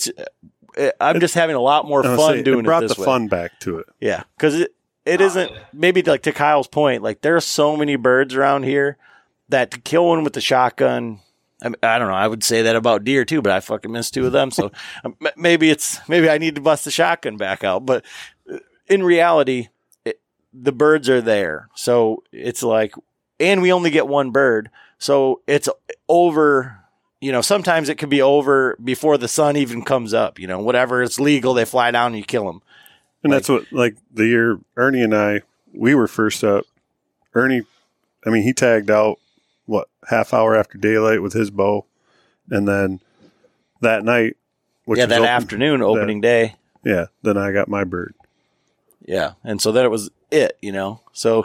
I'm just having a lot more fun doing it brought this the way. fun back to it. Yeah. Cause it isn't maybe like to Kyle's point, like there are so many birds around here that to kill one with the shotgun, I don't know. I would say that about deer too, but I fucking missed 2 of them. So maybe I need to bust the shotgun back out. But in reality, the birds are there. So it's like, and we only get 1 bird. So it's over, you know, sometimes it could be over before the sun even comes up, you know, whatever. It's legal. They fly down and you kill them. And that's what, like the year Ernie and I, we were first up. Ernie, I mean, he tagged out, half hour after daylight with his bow. And then that night, that afternoon, opening day. Yeah. Then I got my bird. Yeah. And so that was it, you know? So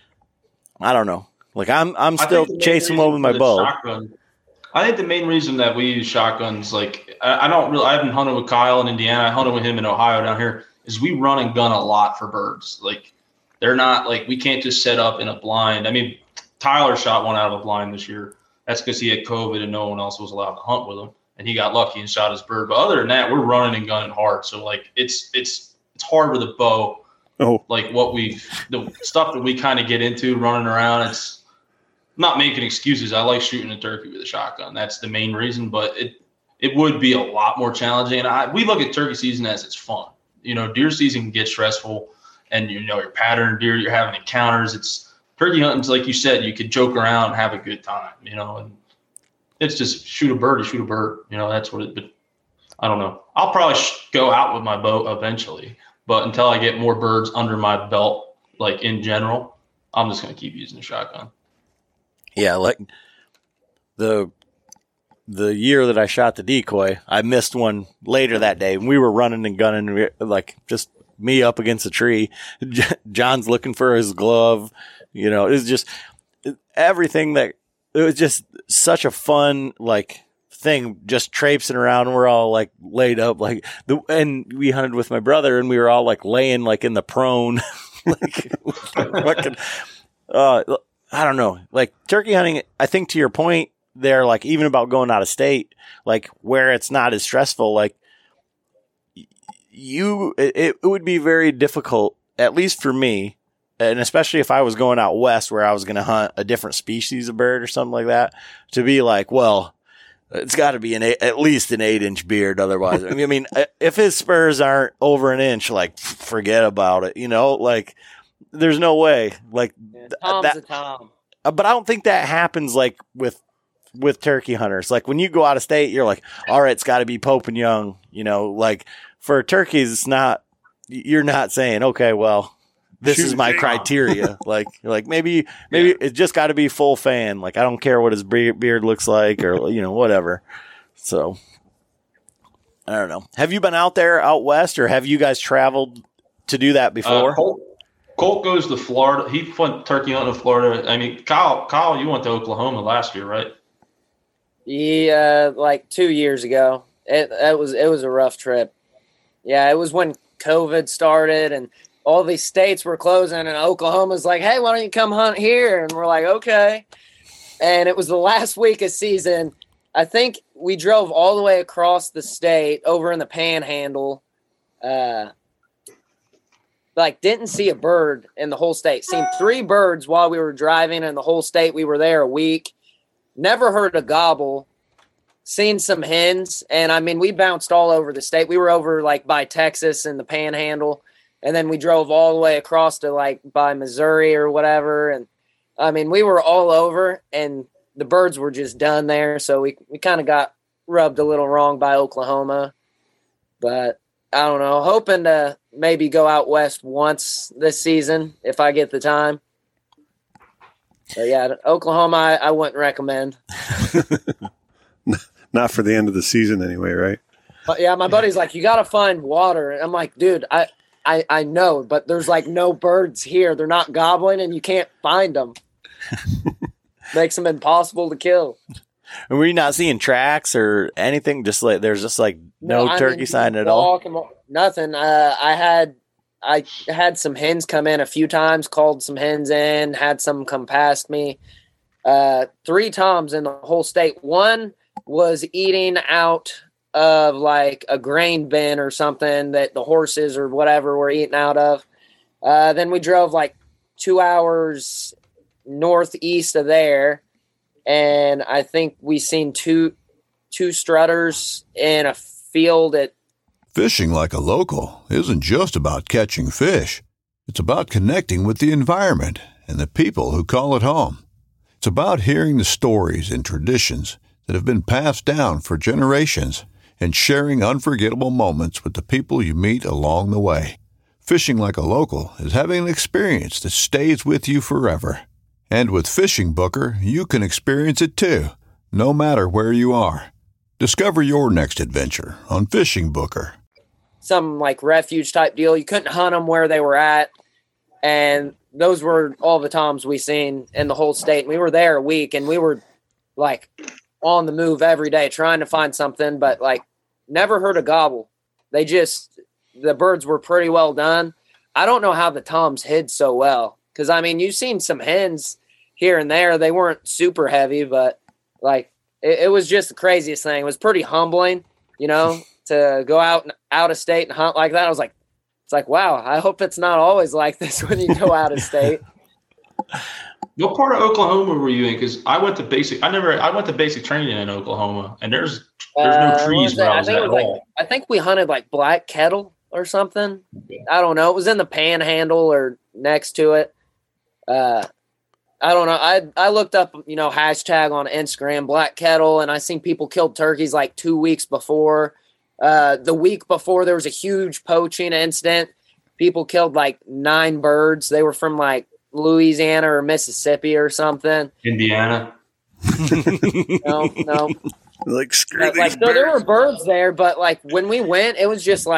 I don't know. Like I'm still chasing one with my bow. I think the main reason that we use shotguns, like I haven't hunted with Kyle in Indiana. I hunted with him in Ohio down here, is we run and gun a lot for birds. Like they're not like, we can't just set up in a blind. I mean, Tyler shot one out of a blind this year. That's because he had COVID and no one else was allowed to hunt with him. And he got lucky and shot his bird. But other than that, we're running and gunning hard. So like it's hard with a bow. Oh, like the stuff that we kind of get into running around, it's not making excuses. I like shooting a turkey with a shotgun. That's the main reason, but it would be a lot more challenging. And we look at turkey season as it's fun. You know, deer season can get stressful and you know, your pattern deer, you're having encounters. It's turkey hunting, like you said, you could joke around and have a good time, you know, and it's just shoot a bird, you know, that's what but I don't know. I'll probably go out with my bow eventually, but until I get more birds under my belt, like in general, I'm just going to keep using the shotgun. Yeah. Like the year that I shot the decoy, I missed one later that day and we were running and gunning, like just me up against a tree. John's looking for his glove. You know, it's just everything it was just such a fun, like, thing, just traipsing around. And we're all like laid up, like, and we hunted with my brother and we were all like laying like in the prone, like, fucking, I don't know, like turkey hunting. I think to your point there, like even about going out of state, like where it's not as stressful, like it would be very difficult, at least for me. And especially if I was going out west where I was going to hunt a different species of bird or something like that, to be like, well, it's got to be at least an 8-inch beard. Otherwise, I mean, if his spurs aren't over an inch, like forget about it, you know, like There's no way. Like Tom's a Tom. But I don't think that happens like with turkey hunters. Like when you go out of state, you're like, all right, it's got to be Pope and Young. You know, like for turkeys, it's not. You're not saying, okay, well, this is my criteria. Like you're like maybe it just got to be full fan. Like I don't care what his beard looks like or whatever. So I don't know. Have you been out west, or have you guys traveled to do that before? Colt goes to Florida. He went turkey hunting in Florida. I mean, Kyle, you went to Oklahoma last year, right? Yeah, like 2 years ago. It was a rough trip. Yeah, it was when COVID started and all these states were closing, and Oklahoma's like, hey, why don't you come hunt here? And we're like, okay. And it was the last week of season. I think we drove all the way across the state over in the Panhandle. Didn't see a bird in the whole state. Seen 3 birds while we were driving in the whole state. We were there a week. Never heard a gobble. Seen some hens. And, I mean, we bounced all over the state. We were over, by Texas and the Panhandle. And then we drove all the way across to, by Missouri or whatever. And, I mean, we were all over. And the birds were just done there. So we kind of got rubbed a little wrong by Oklahoma. But, I don't know. Hoping to maybe go out west once this season if I get the time. But, yeah, Oklahoma I wouldn't recommend. Not for the end of the season anyway, right? But yeah, my buddy's like, you got to find water. And I'm like, dude, I know, but there's no birds here. They're not gobbling and you can't find them. Makes them impossible to kill. And were you not seeing tracks or anything? There's just no turkey sign at all? Nothing. I had some hens come in a few times, called some hens in, had some come past me. 3 toms in the whole state. One was eating out of a grain bin or something that the horses or whatever were eating out of. Then we drove 2 hours northeast of there, and I think we seen two strutters in a field at. Fishing like a local isn't just about catching fish. It's about connecting with the environment and the people who call it home. It's about hearing the stories and traditions that have been passed down for generations and sharing unforgettable moments with the people you meet along the way. Fishing like a local is having an experience that stays with you forever. And with Fishing Booker, you can experience it too, no matter where you are. Discover your next adventure on Fishing Booker. Some refuge type deal. You couldn't hunt them where they were at. And those were all the toms we seen in the whole state. We were there a week and we were on the move every day trying to find something, but never heard a gobble. The birds were pretty well done. I don't know how the toms hid so well. Cause I mean, you've seen some hens here and there. They weren't super heavy, but it was just the craziest thing. It was pretty humbling, to go out of state and hunt like that. I was like, wow, I hope it's not always like this when you go out of state. What part of Oklahoma were you in? Because I went to basic. I went to basic training in Oklahoma, and there's no trees where I was at all. I think we hunted Black Kettle or something. I don't know. It was in the Panhandle or next to it. I don't know. I looked up, hashtag on Instagram Black Kettle, and I seen people killed turkeys 2 weeks before. The week before there was a huge poaching incident. People killed 9 birds. They were from Louisiana or Mississippi or something. Indiana. No. Screw these so there were birds there, but when we went, it was just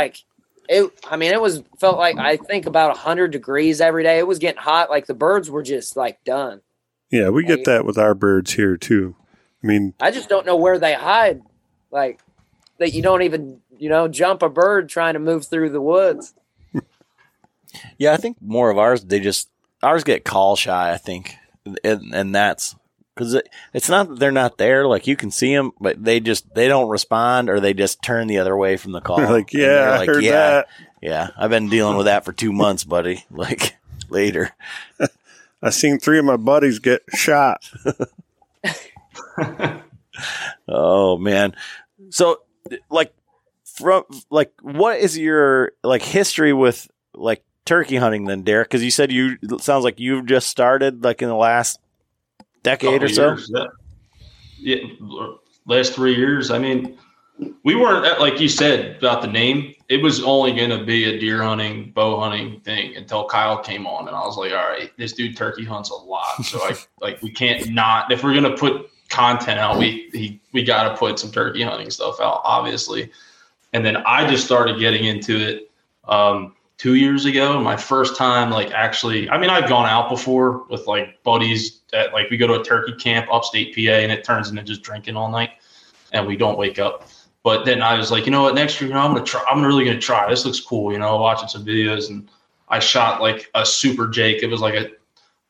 felt I think about 100 degrees every day. It was getting hot. The birds were just done. Yeah, we get that with our birds here too. I mean, I just don't know where they hide. That you don't even, jump a bird trying to move through the woods. Yeah, I think more of ours, ours get call shy, I think. And that's because it's not that they're not there. You can see them, but they don't respond, or they just turn the other way from the call. Yeah, I heard that. Yeah, I've been dealing with that for 2 months, buddy. Later. I seen 3 of my buddies get shot. Oh, man. So, what is your history with turkey hunting then, Derek? Because you said it sounds like you've just started like in the last decade or so. Yeah, last 3 years. I mean, we weren't, like you said about the name, it was only going to be a deer hunting, bow hunting thing until Kyle came on. And I was like, all right, this dude turkey hunts a lot. So we can't not, if we're going to put content out, we got to put some turkey hunting stuff out, obviously. And then I just started getting into it 2 years ago. My first time, like actually, I mean, I've gone out before with like buddies that like we go to a turkey camp upstate PA and it turns into just drinking all night and we don't wake up. But then I was like, you know what, next year, I'm really going to try. This looks cool, watching some videos. And I shot like a Super Jake. It was like a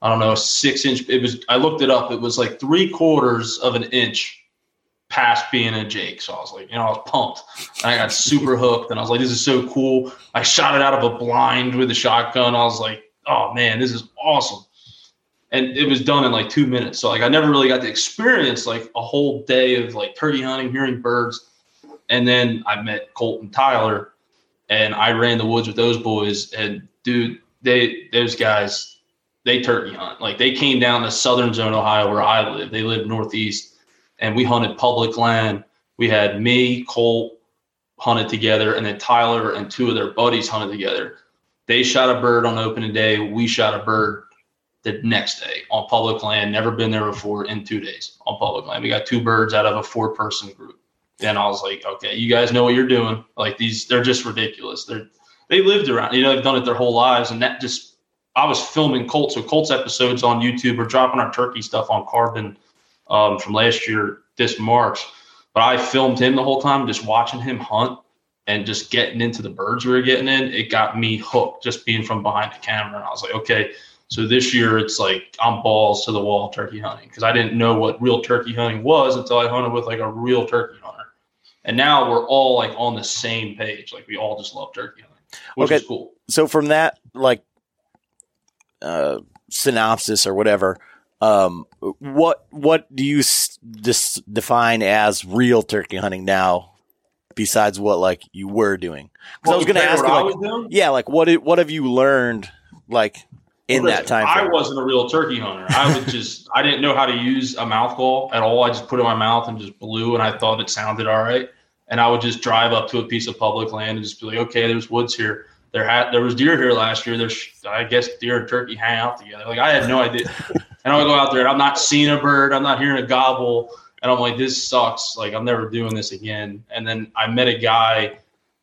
6-inch. I looked it up. It was like 3/4 of an inch past being a Jake. So I was like, I was pumped. And I got super hooked. And I was like, this is so cool. I shot it out of a blind with a shotgun. I was like, oh man, this is awesome. And it was done in like 2 minutes. So like I never really got to experience like a whole day of like turkey hunting, hearing birds. And then I met Colt and Tyler, and I ran the woods with those boys. And dude, those guys, they turkey hunt. Like they came down to southern zone Ohio where I live. They live northeast, and we hunted public land. We had me, Colt hunted together, and then Tyler and 2 of their buddies hunted together. They shot a bird on opening day. We shot a bird the next day on public land. Never been there before in 2 days on public land. We got 2 birds out of a 4-person group. And I was like, okay, you guys know what you're doing. Like they're just ridiculous. They lived around, they've done it their whole lives. And that just, I was filming Colt. So Colt's episodes on YouTube, we're dropping our turkey stuff on Carbon from last year, this March. But I filmed him the whole time, just watching him hunt and just getting into the birds we were getting in. It got me hooked just being from behind the camera. And I was like, okay, so this year it's like I'm balls to the wall turkey hunting because I didn't know what real turkey hunting was until I hunted with like a real turkey hunter. And now we're all like on the same page. Like we all just love turkey hunting, which is cool. So from that, like, synopsis or whatever, what do you define as real turkey hunting now besides what like you were doing? Because I was going to ask you, like, what have you learned like in that time frame? I wasn't a real turkey hunter. I didn't know how to use a mouth call at all. I just put it in my mouth and just blew, and I thought it sounded all right. And I would just drive up to a piece of public land and just be like, okay, there's woods here. There was deer here last year. I guess deer and turkey hang out together. Like I had no idea. And I would go out there and I'm not seeing a bird. I'm not hearing a gobble. And I'm like, this sucks. Like I'm never doing this again. And then I met a guy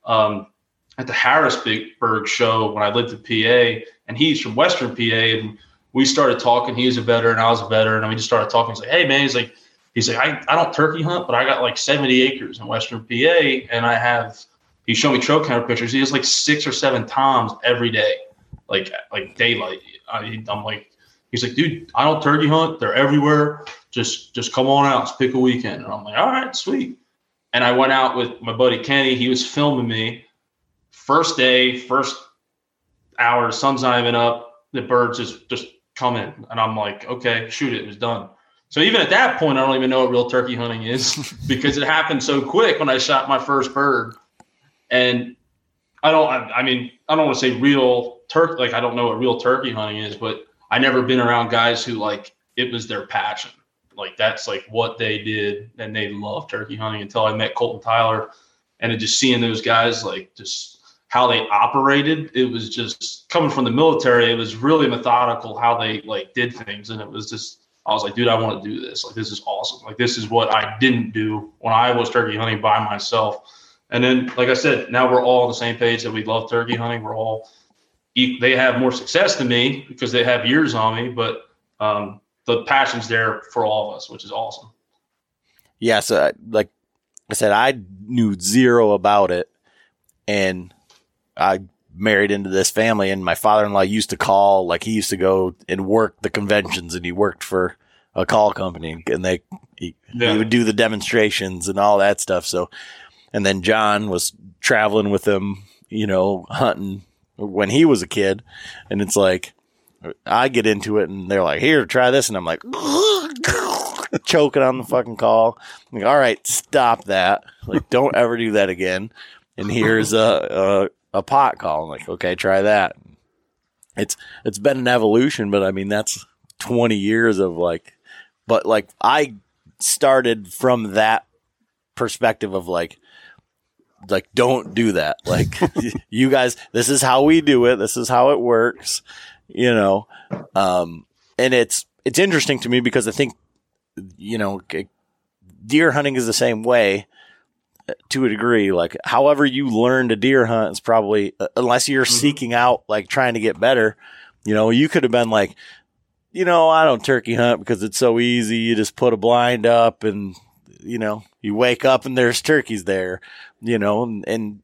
at the Harrisburg show when I lived in PA, and he's from Western PA. And we started talking. He was a veteran, I was a veteran, and we just started talking. He's like, hey man, he's like, I don't turkey hunt, but I got like 70 acres in Western PA, and he showed me trail camera pictures. He has like 6 or 7 toms every day, like daylight. I'm like, he's like, dude, I don't turkey hunt. They're everywhere. Just come on out. Let's pick a weekend. And I'm like, all right, sweet. And I went out with my buddy Kenny. He was filming me. First day, first hour, the sun's not even up. The birds just come in. And I'm like, okay, shoot it. It was done. So even at that point, I don't even know what real turkey hunting is because it happened so quick when I shot my first bird. And I don't want to say real turkey. Like, I don't know what real turkey hunting is, but I never been around guys who like, it was their passion. Like that's like what they did. And they love turkey hunting until I met Colt and Tyler, and it just seeing those guys, like just how they operated. It was just coming from the military. It was really methodical how they like did things. And it was just, I was like, dude, I want to do this. Like, this is awesome. Like, this is what I didn't do when I was turkey hunting by myself. And then, like I said, now we're all on the same page that we love turkey hunting. They have more success than me because they have years on me, but the passion's there for all of us, which is awesome. Yeah. So like I said, I knew zero about it, and I married into this family, and my father-in-law used to call, like he used to go and work the conventions, and he worked for a call company, and he would do the demonstrations and all that stuff. So, and then John was traveling with him, hunting when he was a kid. And it's like, I get into it and they're like, here, try this. And I'm like, choking on the fucking call. I'm like, all right, stop that. Like, don't ever do that again. And here's a pot call. I'm like, okay, try that. it's been an evolution, but I mean, that's 20 years of but I started from that perspective of like, don't do that. Like, you guys, this is how we do it. This is how it works, and it's interesting to me because I think, deer hunting is the same way to a degree. Like, however you learn to deer hunt is probably, unless you're seeking out, like trying to get better, you could have been like, I don't turkey hunt because it's so easy. You just put a blind up and, you wake up and there's turkeys there, and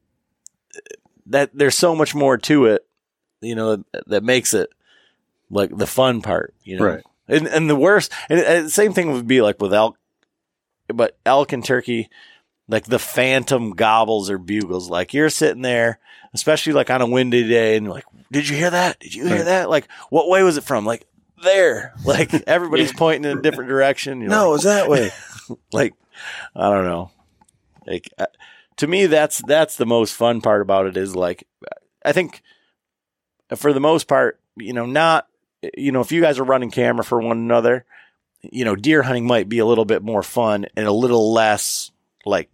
that there's so much more to it, that makes it like the fun part, Right. And the worst, and the same thing would be like with elk, but elk and turkey, like the phantom gobbles or bugles, like you're sitting there, especially like on a windy day, and you're like, did you hear that? Did you hear that? Like, what way was it from? Like, there. Like, everybody's pointing in a different direction. No, like, it's that way. Like, I don't know. Like, to me, that's the most fun part about it is like, I think for the most part, not, if you guys are running camera for one another, deer hunting might be a little bit more fun and a little less like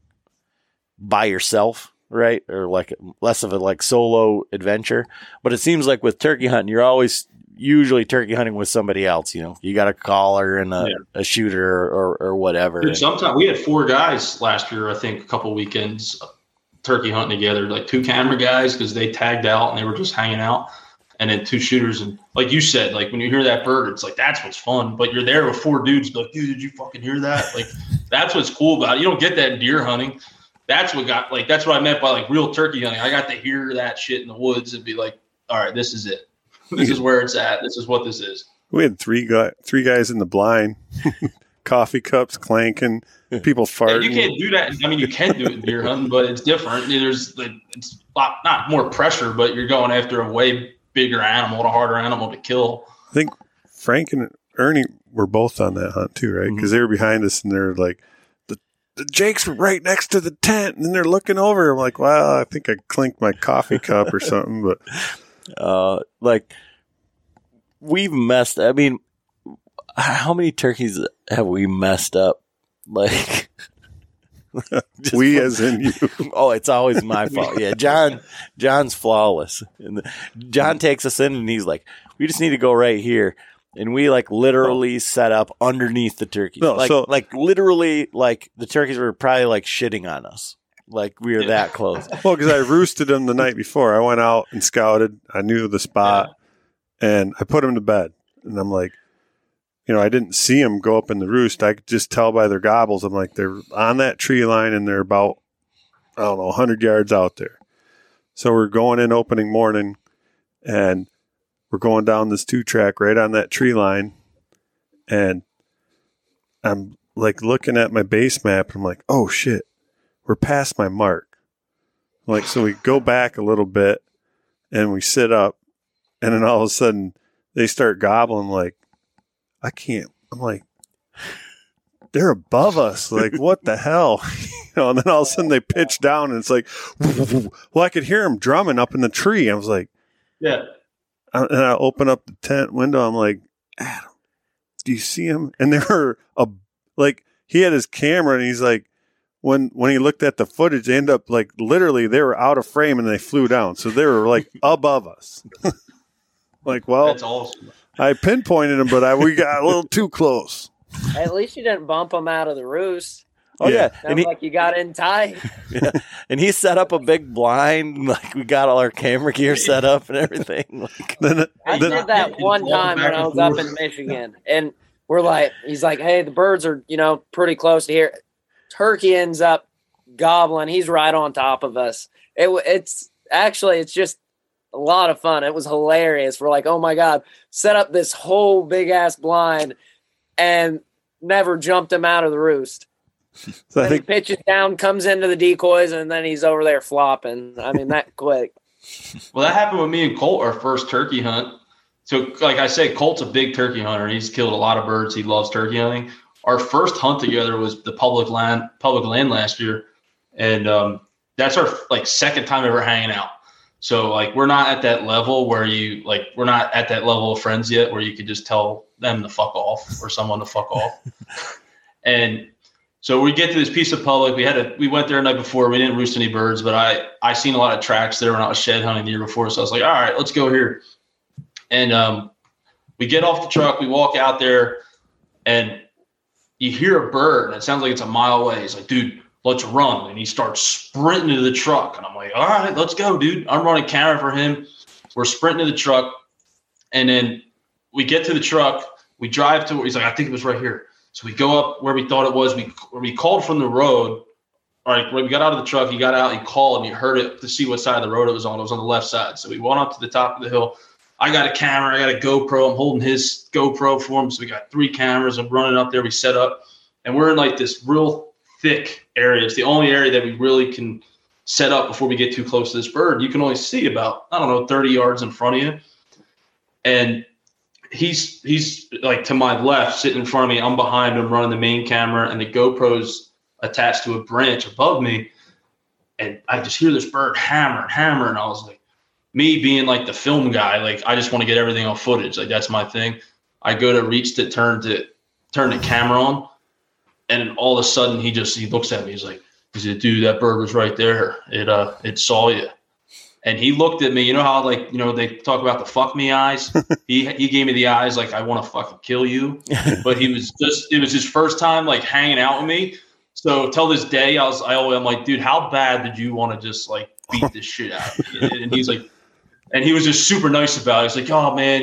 by yourself, right? Or like less of a like solo adventure. But it seems like with turkey hunting, you're always usually turkey hunting with somebody else. You got a caller and a shooter or whatever. Dude, sometimes we had 4 guys last year, I think a couple weekends turkey hunting together, like 2 camera guys because they tagged out and they were just hanging out, and then 2 shooters. And like you said, like when you hear that bird, it's like, that's what's fun. But you're there with 4 dudes like, dude, did you fucking hear that? Like, that's what's cool about it. You don't get that in deer hunting. That's what I meant by like real turkey hunting. I got to hear that shit in the woods and be like, all right, this is it. This is where it's at. This is what this is. We had 3 guys in the blind, coffee cups clanking, people farting. Yeah, you can't do that. I mean, you can do it in deer hunting, but it's different. It's not more pressure, but you're going after a way bigger animal, a harder animal to kill. I think Frank and Ernie were both on that hunt too, right? Because they were behind us and they're like, the Jakes were right next to the tent, and they're looking over. I'm like, well, I think I clinked my coffee cup or something, but like we've messed. I mean, how many turkeys have we messed up? Like, we as in you. Oh, it's always my fault. Yeah, John's flawless. And John takes us in, and he's like, we just need to go right here. And we like literally set up underneath the turkeys. No, like literally, like the turkeys were probably like shitting on us. Like we were that close. Well, because I roosted them the night before. I went out and scouted. I knew the spot, and I put them to bed. And I'm like, I didn't see them go up in the roost. I could just tell by their gobbles. I'm like, they're on that tree line, and they're about, 100 yards out there. So we're going in opening morning, and we're going down this 2-track right on that tree line, and I'm like looking at my base map. I'm like, oh shit, we're past my mark. Like, so we go back a little bit and we sit up, and then all of a sudden they start gobbling. Like, I can't. I'm like, they're above us. Like, what the hell? And then all of a sudden they pitch down, and it's like, well, I could hear them drumming up in the tree. I was like, yeah. And I open up the tent window. I'm like, Adam, do you see him? And they were he had his camera, and he's like, when he looked at the footage, they ended up like literally they were out of frame and they flew down. So they were like above us. Like, well, that's awesome. I pinpointed them, but we got a little too close. At least you didn't bump them out of the roost. Oh yeah, Sounds like you got in tight. Yeah. And he set up a big blind. Like, we got all our camera gear set up and everything. Like, I did that one time when I was up in Michigan, and he's like, hey, the birds are pretty close to here. Turkey ends up gobbling. He's right on top of us. It's just a lot of fun. It was hilarious. We're like, oh my God, set up this whole big ass blind and never jumped him out of the roost. So he pitches down, comes into the decoys, and then he's over there flopping. I mean, that quick. Well, that happened with me and Colt, our first turkey hunt. So, like I say, Colt's a big turkey hunter. He's killed a lot of birds. He loves turkey hunting. Our first hunt together was the public land last year, and that's our second time ever hanging out. So like, we're not at that level where we're not at that level of friends yet where you could just tell them to fuck off or someone to fuck off. And so we get to this piece of public. We went there the night before. We didn't roost any birds, but I seen a lot of tracks there when I was shed hunting the year before. So I was like, all right, let's go here. And we get off the truck. We walk out there, and you hear a bird, and it sounds like it's a mile away. He's like, dude, let's run. And he starts sprinting to the truck. And I'm like, all right, let's go, dude. I'm running camera for him. We're sprinting to the truck. And then we get to the truck. We drive to where he's like, I think it was right here. So we go up where we thought it was. We called from the road. All right, when we got out of the truck, he got out, he called, and he heard it to see what side of the road it was on. It was on the left side. So we went up to the top of the hill. I got a camera. I got a GoPro. I'm holding his GoPro for him. So we got 3 cameras. I'm running up there. We set up. And we're in like this real thick area. It's the only area that we really can set up before we get too close to this bird. You can only see about, 30 yards in front of you. And he's like to my left, sitting in front of me. I'm behind him running the main camera, and the GoPro's attached to a branch above me. And I just hear this bird hammer. And I was like, me being like the film guy, like I just want to get everything on footage. Like that's my thing. I go to reach to turn the camera on. And all of a sudden he looks at me. He's like, dude, that bird was right there. It saw you. And he looked at me, you know how they talk about the fuck me eyes. He gave me the eyes like I want to fucking kill you. But it was his first time like hanging out with me. So till this day, I'm like, dude, how bad did you want to just like beat this shit out of me? And he's like, and he was just super nice about it. He's like, oh man,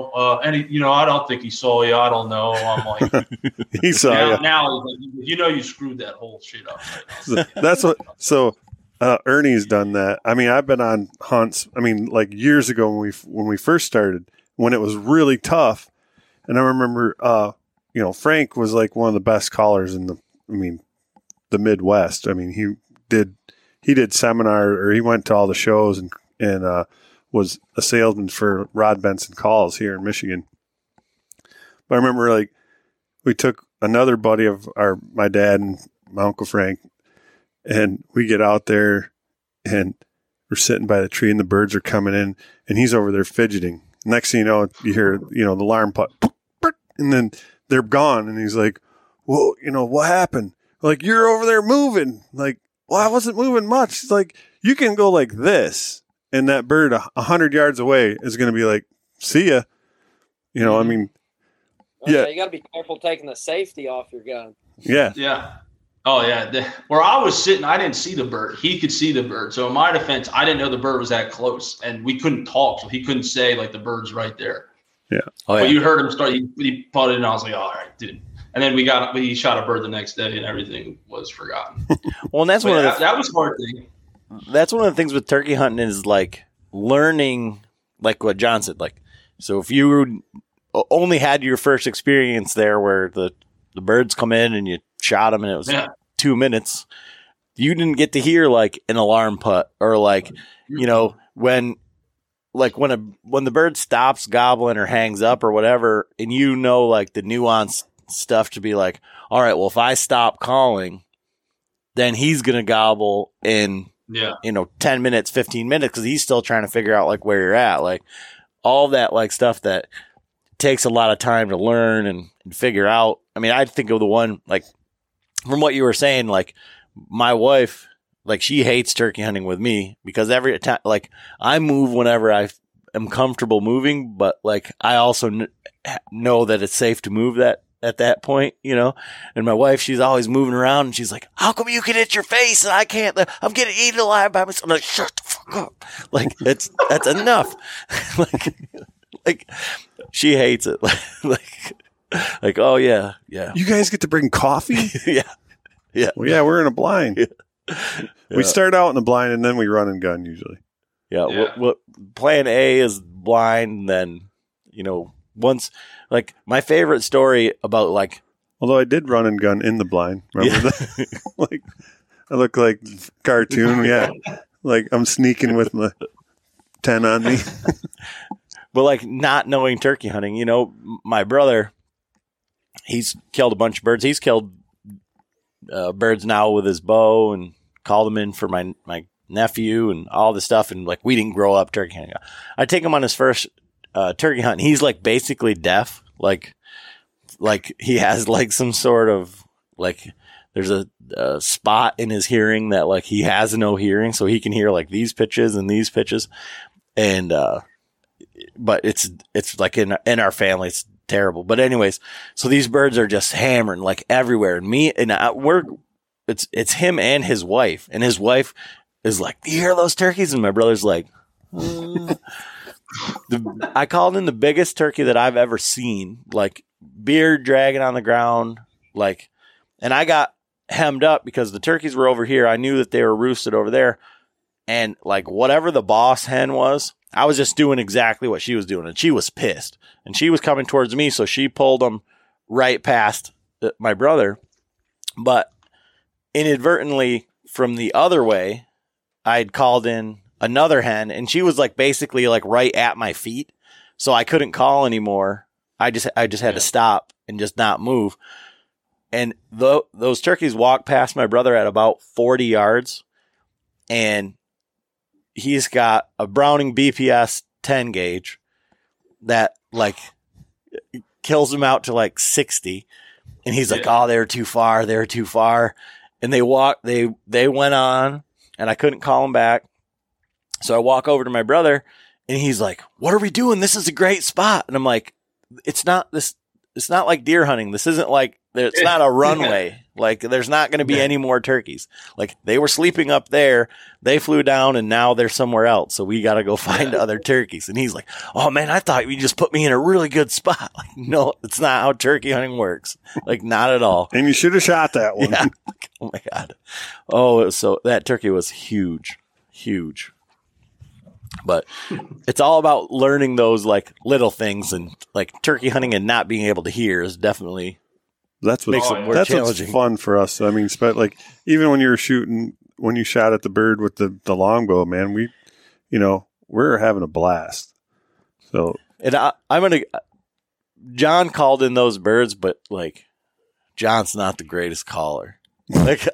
I don't think he saw you. I don't know. I'm like, he saw you. Now he's like, you screwed that whole shit up. Right now. That's what. So Ernie's done that. I mean, I've been on hunts. I mean, like years ago when we first started, when it was really tough, and I remember, Frank was like one of the best callers in the Midwest. I mean, he did seminar, or he went to all the shows and was a salesman for Rod Benson Calls here in Michigan. But I remember like we took another buddy of my dad and my Uncle Frank, and we get out there and we're sitting by the tree and the birds are coming in and he's over there fidgeting. Next thing you know, you hear, the alarm put, and then they're gone. And he's like, well, what happened? Like, you're over there moving. Like, well, I wasn't moving much. It's like, you can go like this, and that bird 100 yards away is going to be like, see ya. I mean, yeah. You got to be careful taking the safety off your gun. Yeah. Yeah. Oh, yeah. Where I was sitting, I didn't see the bird. He could see the bird. So in my defense, I didn't know the bird was that close, and we couldn't talk. So he couldn't say, like, the bird's right there. Yeah. Oh, yeah. But you heard him start. He putted it, and I was like, all right, dude. And then we shot a bird the next day, and everything was forgotten. Well, and that's that was a hard thing. That's one of the things with turkey hunting is, like, learning, like what John said. Like, so if you only had your first experience there where the birds come in and you shot them and it was 2 minutes, you didn't get to hear like an alarm putt or like, when the bird stops gobbling or hangs up or whatever, and like the nuanced stuff to be like, all right, well, if I stop calling, then he's going to gobble in, 10 minutes, 15 minutes. Cause he's still trying to figure out like where you're at, like all that, like stuff that takes a lot of time to learn and figure out. I mean, I think of the one, like from what you were saying, like my wife, like she hates turkey hunting with me because every time, like I move whenever I am comfortable moving, but like I also know that it's safe to move that at that point, and my wife, she's always moving around and she's like, how come you can hit your face and I can't? I'm getting eaten alive by myself. I'm like, shut the fuck up. Like that's enough. like she hates it. Like, oh yeah. You guys get to bring coffee? Yeah. Well, yeah, we're in a blind. Yeah. We start out in the blind and then we run and gun usually. Yeah. What plan A is blind. And then, once, like my favorite story about like, although I did run and gun in the blind. Remember that? Like I look like cartoon. Yeah. Like I'm sneaking with my 10 on me. But like not knowing turkey hunting, my brother, he's killed a bunch of birds. He's killed birds now with his bow and called them in for my nephew and all this stuff. And like, we didn't grow up turkey hunting. I take him on his first turkey hunt. And he's like basically deaf. Like he has like some sort of like, there's a spot in his hearing that like he has no hearing. So he can hear like these pitches and these pitches. And, but it's like in our family, it's terrible. But anyways, so these birds are just hammering like everywhere. And it's him and his wife. And his wife is like, "Do you hear those turkeys?" And my brother's like, I called in the biggest turkey that I've ever seen, like beard dragging on the ground. Like, and I got hemmed up because the turkeys were over here. I knew that they were roosted over there. And like whatever the boss hen was, I was just doing exactly what she was doing. And she was pissed. And she was coming towards me. So she pulled them right past my brother. But inadvertently from the other way, I'd called in another hen. And she was like basically like right at my feet. So I couldn't call anymore. I just had to stop and just not move. And those turkeys walked past my brother at about 40 yards. And he's got a Browning BPS 10 gauge that like kills him out to like 60. And he's like, "Oh, they're too far. They're too far." And they went on and I couldn't call him back. So I walk over to my brother and he's like, "What are we doing? This is a great spot." And I'm like, it's not like deer hunting. This isn't like, it's not a runway. Like there's not going to be any more turkeys. Like they were sleeping up there. They flew down and now they're somewhere else. So we got to go find other turkeys. And he's like, "Oh man, I thought you just put me in a really good spot." Like, no, it's not how turkey hunting works. Like not at all. And you should have shot that one. Yeah. Oh my God. Oh, so that turkey was huge. But it's all about learning those like little things, and like turkey hunting and not being able to hear is definitely that's what's fun for us. I mean, like even when you shot at the bird with the longbow, man, we're having a blast. So, and John called in those birds, but like John's not the greatest caller. Like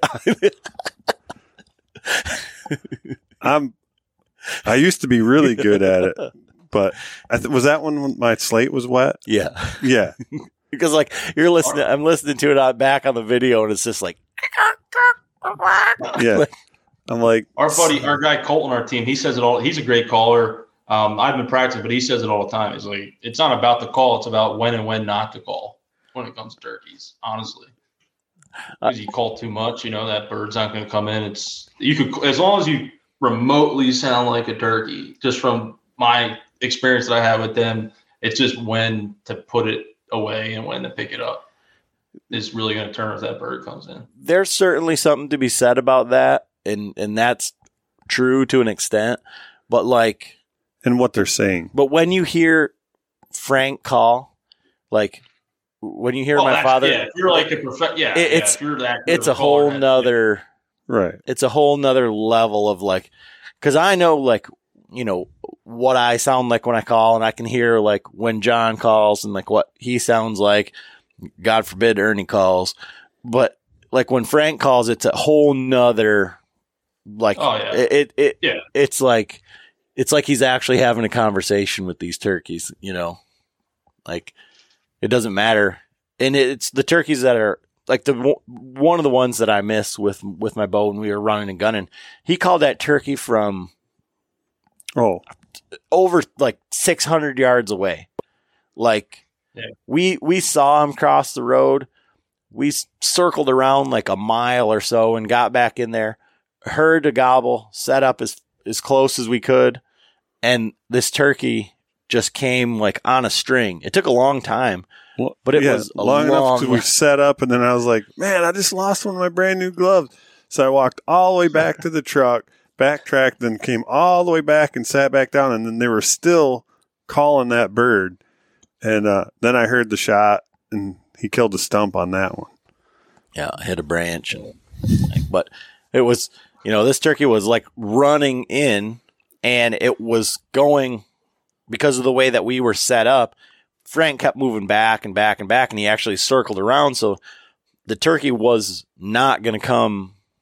I used to be really good at it, but was that when my slate was wet? Yeah. Yeah. Because like I'm listening to it back on the video and it's just like, yeah. I'm like, our guy Colt on our team, he says it all. He's a great caller. I've been practicing, but he says it all the time. It's like, it's not about the call. It's about when and when not to call when it comes to turkeys, honestly. Because you call too much, that bird's not going to come in. As long as you remotely sound like a turkey, just from my experience that I have with them, it's just when to put it away and when to pick it up is really going to turn if that bird comes in. There's certainly something to be said about that, and that's true to an extent, but like, and what they're saying. But when you hear Frank call, like when you hear my father, if you're like a it's a whole nother. Right. It's a whole nother level of like, cause I know like, what I sound like when I call, and I can hear like when John calls and like what he sounds like, God forbid Ernie calls. But like when Frank calls, it's a whole nother, like, it's like he's actually having a conversation with these turkeys, like it doesn't matter. And it's the turkeys that are, like one of the ones that I miss with my bow when we were running and gunning, he called that turkey from over like 600 yards away. Like we saw him cross the road. We circled around like a mile or so and got back in there, heard a gobble, set up as close as we could. And this turkey just came like on a string. It took a long time. But it was long enough to we set up, and then I was like, "Man, I just lost one of my brand new gloves." So I walked all the way back to the truck, backtracked, then came all the way back and sat back down, and then they were still calling that bird. And then I heard the shot, and he killed a stump on that one. Yeah, hit a branch, but it was, this turkey was like running in, and it was going because of the way that we were set up. Frank kept moving back and back and back, and he actually circled around. So the turkey was not going to come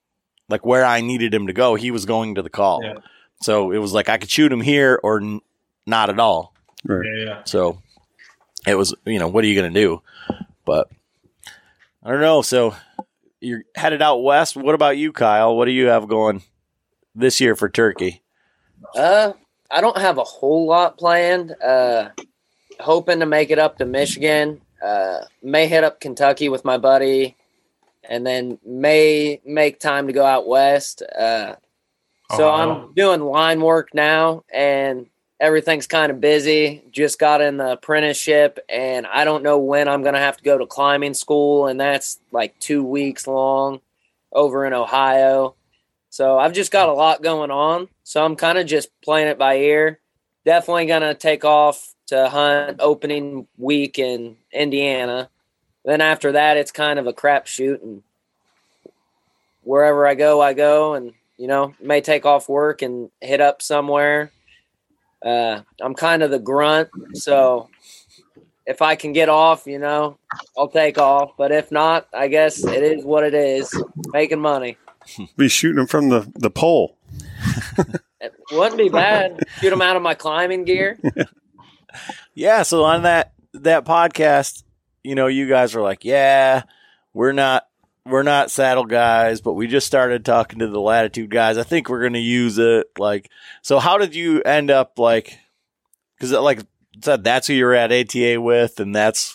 like where I needed him to go, he was going to the call. Yeah. So it was like I could shoot him here or not at all. Right. Yeah. So it was, what are you going to do? But I don't know. So you're headed out west. What about you, Kyle? What do you have going this year for turkey? I don't have a whole lot planned. Hoping to make it up to Michigan. May hit up Kentucky with my buddy, and then may make time to go out west. So I'm doing line work now, and everything's kind of busy. Just got in the apprenticeship, and I don't know when I'm going to have to go to climbing school, and that's like 2 weeks long over in Ohio. So I've just got a lot going on. So I'm kind of just playing it by ear. Definitely going to take off to hunt opening week in Indiana. Then after that, it's kind of a crapshoot, and wherever I go, and may take off work and hit up somewhere. I'm kind of the grunt, so if I can get off, I'll take off. But if not, I guess it is what it is. Making money. Be shooting them from the pole. It wouldn't be bad. Shoot them out of my climbing gear. Yeah. So on that podcast, you guys were like, yeah, we're not saddle guys, but we just started talking to the Latitude guys. I think we're going to use it. So how did you end up because like I said, that's who you're at ATA with. And that's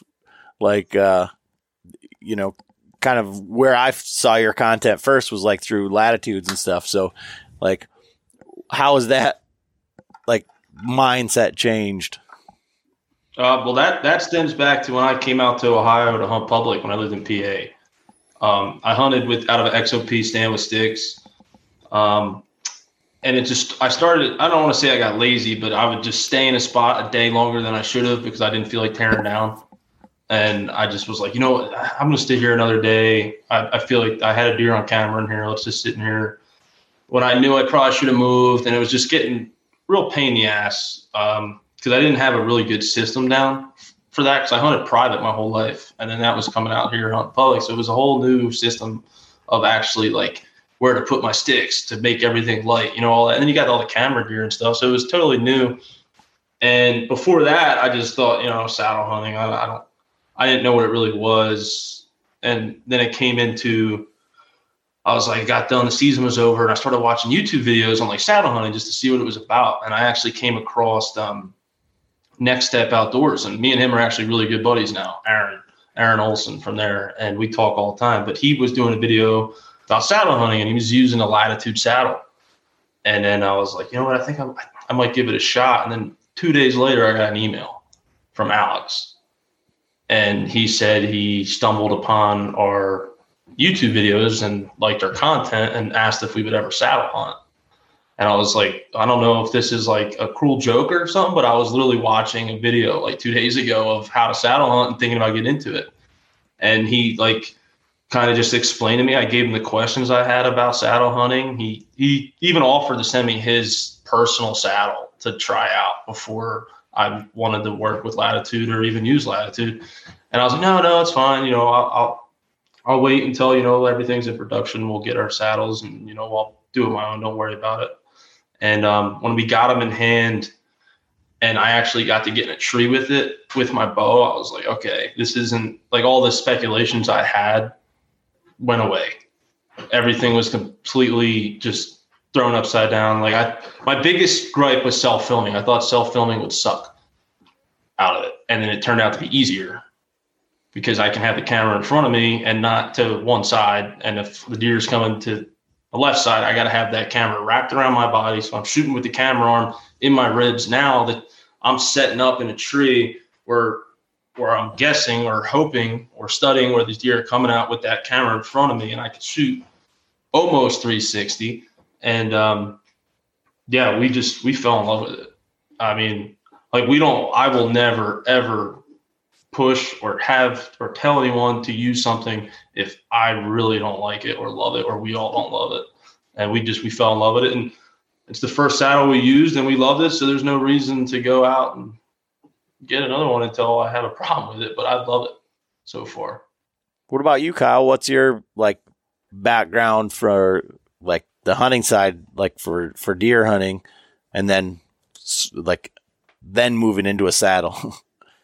kind of where I saw your content first was through Latitudes and stuff. So how is that mindset changed? Well, that stems back to when I came out to Ohio to hunt public when I lived in PA. I hunted out of an XOP stand with sticks. And I started, I don't want to say I got lazy, but I would just stay in a spot a day longer than I should have because I didn't feel like tearing down. And I just was like, I'm going to stay here another day. I feel like I had a deer on camera in here. Let's just sit in here. When I knew I probably should have moved, and it was just getting real pain in the ass because I didn't have a really good system down for that because I hunted private my whole life. And then that was coming out here hunting public. So it was a whole new system of actually where to put my sticks to make everything light, all that. And then you got all the camera gear and stuff. So it was totally new. And before that, I just thought, saddle hunting, I didn't know what it really was. And then it came into, I was like, got done, the season was over, and I started watching YouTube videos on saddle hunting just to see what it was about. And I actually came across Next Step Outdoors, and me and him are actually really good buddies now, Aaron Olson from there. And we talk all the time, but he was doing a video about saddle hunting, and he was using a Latitude saddle. And then I was like, you know what, I think I might give it a shot. And then 2 days later, I got an email from Alex. And he said he stumbled upon our YouTube videos and liked our content and asked if we would ever saddle hunt. And I was like, I don't know if this is a cruel joke or something, but I was literally watching a video 2 days ago of how to saddle hunt and thinking about getting into it. And he kind of just explained to me. I gave him the questions I had about saddle hunting. He even offered to send me his personal saddle to try out before I wanted to work with Latitude or even use Latitude. And I was like, no, it's fine. I'll wait until, everything's in production. We'll get our saddles and, I'll do it my own. Don't worry about it. And when we got them in hand and I actually got to get in a tree with it, with my bow, I was like, okay, this isn't all the speculations I had went away. Everything was completely just thrown upside down. My biggest gripe was self-filming. I thought self-filming would suck out of it. And then it turned out to be easier because I can have the camera in front of me and not to one side. And if the deer's coming to the left side, I got to have that camera wrapped around my body. So I'm shooting with the camera arm in my ribs. Now that I'm setting up in a tree where I'm guessing or hoping or studying where these deer are coming out with that camera in front of me, and I could shoot almost 360. And we fell in love with it. I mean, I will never, ever push or tell anyone to use something if I really don't like it or love it, or we all don't love it. And we fell in love with it. And it's the first saddle we used and we loved it. So there's no reason to go out and get another one until I have a problem with it. But I love it so far. What about you, Kyle? What's your background for like the hunting side, like for deer hunting, and then then moving into a saddle?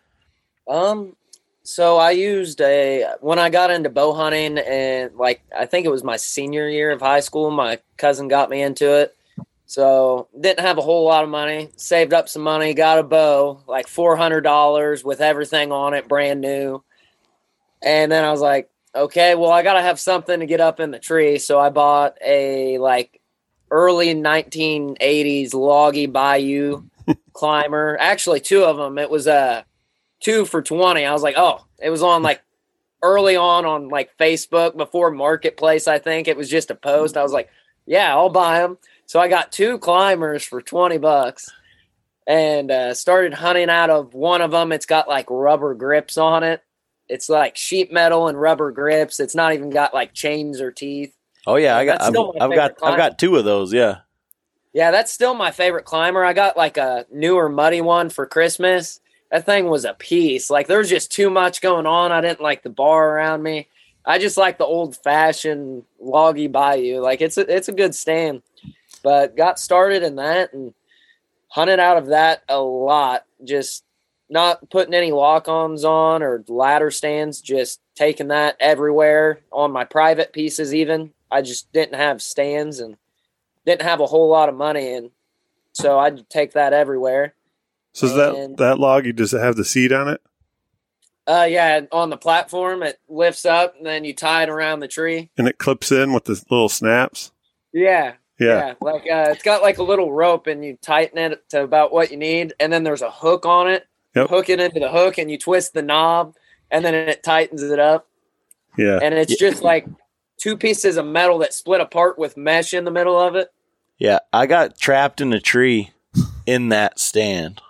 So I used when I got into bow hunting, and like I think it was my senior year of high school, my cousin got me into it. So didn't have a whole lot of money, saved up some money, got a bow, like $400 with everything on it, brand new. And then I was like, okay, well, I got to have something to get up in the tree. So I bought a like early 1980s Loggy Bayou climber. Actually, two of them. It was a 2 for $20. I was like, oh, it was on like early on like Facebook before Marketplace. I think it was just a post. I was like, yeah, I'll buy them. So I got 2 climbers for $20 and started hunting out of one of them. It's got like rubber grips on it. It's like sheet metal and rubber grips. It's not even got like chains or teeth. Oh yeah, I've got 2 of those. Yeah. Yeah, that's still my favorite climber. I got like a newer muddy one for Christmas. That thing was a piece. Like there's just too much going on. I didn't like the bar around me. I just like the old fashioned Loggy Bayou. Like it's a good stand. But got started in that and hunted out of that a lot. Just not putting any lock-ons on or ladder stands, just taking that everywhere on my private pieces even. I just didn't have stands and didn't have a whole lot of money, and so I'd take that everywhere. So is that Loggy, does it have the seat on it? Yeah, on the platform, it lifts up, and then you tie it around the tree. And it clips in with the little snaps? Yeah. Yeah. Like it's got like a little rope, and you tighten it to about what you need, and then there's a hook on it. Yep. Hook it into the hook, and you twist the knob, and then it tightens it up. Yeah. And it's just like 2 pieces of metal that split apart with mesh in the middle of it. Yeah, I got trapped in a tree in that stand.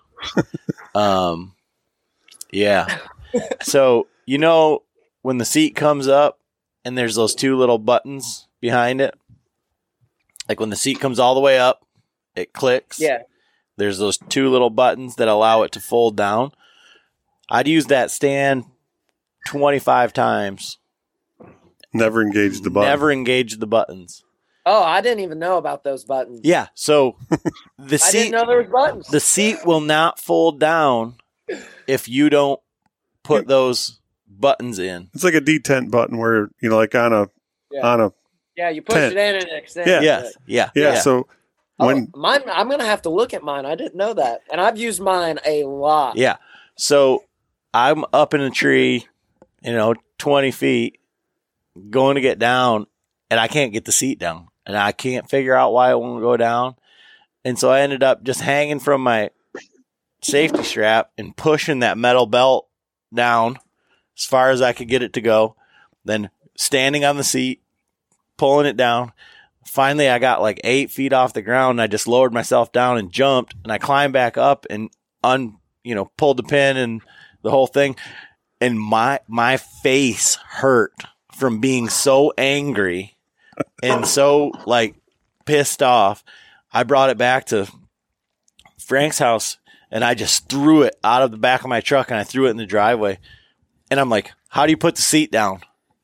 Yeah. So, when the seat comes up and there's those 2 little buttons behind it, like when the seat comes all the way up, it clicks. Yeah. There's those 2 little buttons that allow it to fold down. I'd use that stand 25 times. Never engaged the button. Never engaged the buttons. Oh, I didn't even know about those buttons. Yeah, so the I didn't know there was buttons. The seat will not fold down if you don't put those buttons in. It's like a detent button where, like on a yeah, you push tent. it in and it extends. Yeah. Yeah. So mine, I'm gonna have to look at mine. I didn't know that, and I've used mine a lot. Yeah. So I'm up in a tree, 20 feet, going to get down, and I can't get the seat down, and I can't figure out why it won't go down, and so I ended up just hanging from my safety strap and pushing that metal belt down as far as I could get it to go, then standing on the seat, pulling it down. Finally, I got like 8 feet off the ground, and I just lowered myself down and jumped, and I climbed back up and pulled the pin and the whole thing. And my face hurt from being so angry and so like pissed off. I brought it back to Frank's house, and I just threw it out of the back of my truck, and I threw it in the driveway. And I'm like, how do you put the seat down?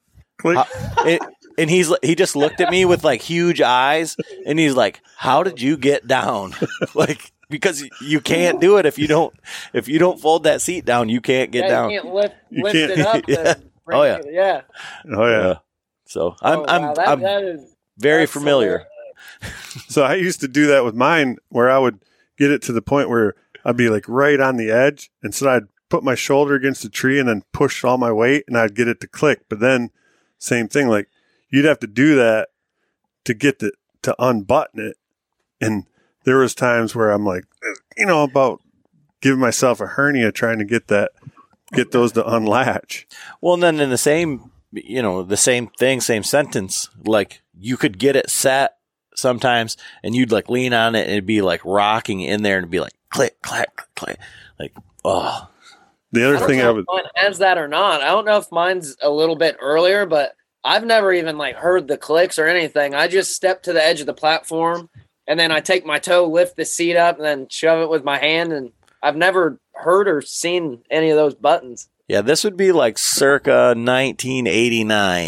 And he just looked at me with like huge eyes, and he's like, how did you get down? Like, because you can't do it if you don't fold that seat down, you can't get down. You can't lift it up. Yeah. Oh yeah. Yeah. Oh yeah. So I'm very familiar. So I used to do that with mine, where I would get it to the point where I'd be like right on the edge, and so I'd put my shoulder against the tree and then push all my weight, and I'd get it to click. But then same thing, like you'd have to do that to get to unbutton it. And there was times where I'm like, about giving myself a hernia trying to get those to unlatch. Well, and then in the same, the same thing, same sentence, like you could get it set sometimes, and you'd like lean on it and it'd be like rocking in there and it'd be like click, clack, click, like, oh. The other thing I don't know if mine has that or not. I don't know if mine's a little bit earlier, but I've never even like heard the clicks or anything. I just step to the edge of the platform, and then I take my toe, lift the seat up, and then shove it with my hand. And I've never heard or seen any of those buttons. Yeah, this would be like circa 1989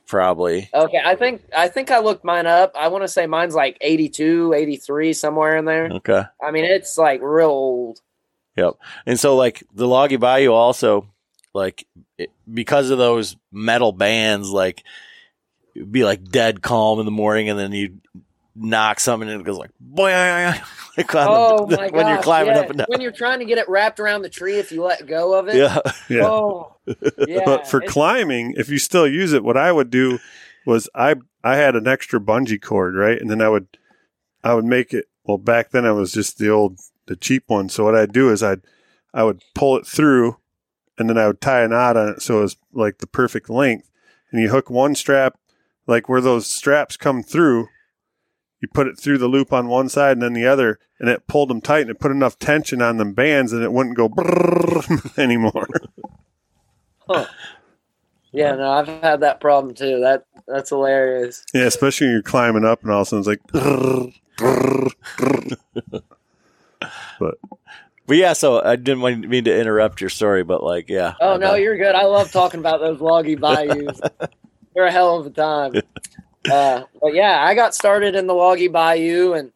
probably. Okay, I think I looked mine up. I want to say mine's like 82, 83, somewhere in there. Okay. I mean, it's like real old. Yep. And so, like, the Loggy Bayou also, like, because of those metal bands, like, it'd be like dead calm in the morning, and then you knock something and it goes like, boy, like Oh my when you're gosh, climbing yeah. up and down. When you're trying to get it wrapped around the tree, if you let go of it. Yeah. Yeah. Oh, yeah. But for climbing, if you still use it, what I would do was I had an extra bungee cord, right? And then I would make it, well, back then I was just the cheap one. So what I'd do is I would pull it through, and then I would tie a knot on it so it was like the perfect length. And you hook one strap, like where those straps come through, you put it through the loop on one side and then the other, and it pulled them tight, and it put enough tension on them bands and it wouldn't go brrrr anymore. Huh. Yeah, no, I've had that problem too. That's hilarious. Yeah, especially when you're climbing up and all of a sudden it's like brrrr, brrrr, brrrr. But yeah, so I didn't mean to interrupt your story, but like, yeah. Oh, no, you're good. I love talking about those Loggy Bayous. They're a hell of a time. But yeah, I got started in the Loggy Bayou and,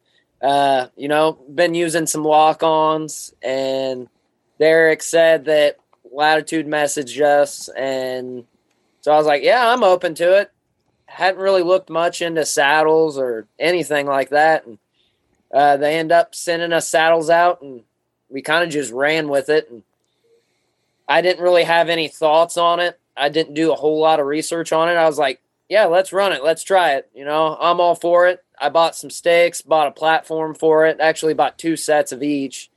been using some lock-ons, and Derek said that Latitude messaged us, and so I was like, yeah, I'm open to it. Hadn't really looked much into saddles or anything like that, and they end up sending us saddles out, and we kind of just ran with it. And I didn't really have any thoughts on it. I didn't do a whole lot of research on it. I was like, yeah, let's run it. Let's try it. I'm all for it. I bought some stakes, bought a platform for it, actually bought 2 sets of each.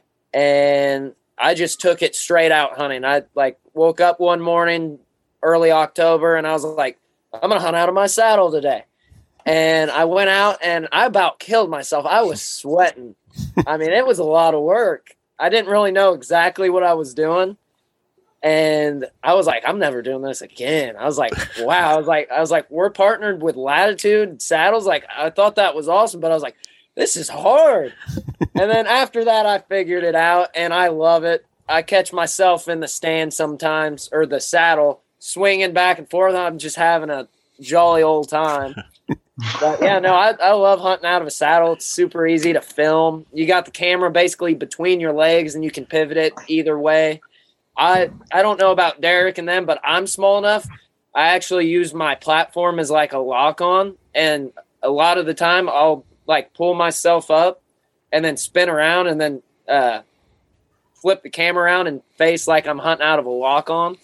And I just took it straight out hunting. I woke up one morning, early October, and I was like, I'm going to hunt out of my saddle today. And I went out and I about killed myself. I was sweating. I mean, it was a lot of work. I didn't really know exactly what I was doing. And I was like, I'm never doing this again. I was like, wow. I was like, we're partnered with Latitude Saddles. Like, I thought that was awesome, but I was like, this is hard. And then after that, I figured it out, and I love it. I catch myself in the stand sometimes, or the saddle, swinging back and forth. I'm just having a jolly old time. But yeah, no, I love hunting out of a saddle. It's super easy to film. You got the camera basically between your legs, and you can pivot it either way. I don't know about Derek and them, but I'm small enough. I actually use my platform as like a lock-on, and a lot of the time I'll like pull myself up and then spin around and then flip the camera around and face like I'm hunting out of a lock-on.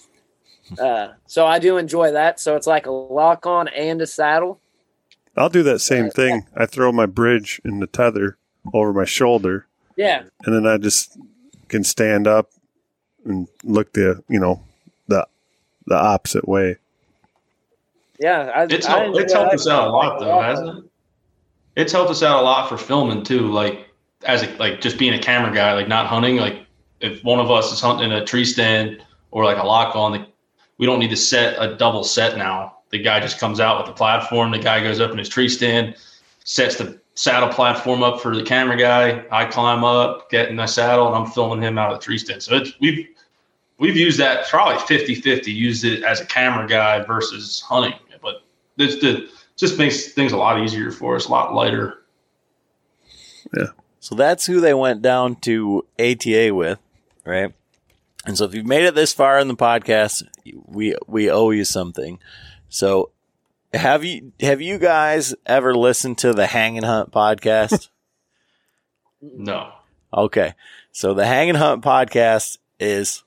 So I do enjoy that. So it's like a lock-on and a saddle. I'll do that same thing. I throw my bridge and the tether over my shoulder. Yeah. And then I just can stand up and look the opposite way. Yeah. It's helped us out a lot though, hasn't it? It's helped us out a lot for filming too. Like just being a camera guy, like not hunting, like if one of us is hunting a tree stand or like a lock on, we don't need to set a double set now. The guy just comes out with the platform. The guy goes up in his tree stand, sets the saddle platform up for the camera guy. I climb up, get in my saddle, and I'm filming him out of the tree stand. So we've used that probably 50-50, used it as a camera guy versus hunting. But it just makes things a lot easier for us, a lot lighter. Yeah. So that's who they went down to ATA with, right? And so if you've made it this far in the podcast, we owe you something. So have you guys ever listened to the Hang and Hunt podcast? No. Okay. So the Hang and Hunt podcast is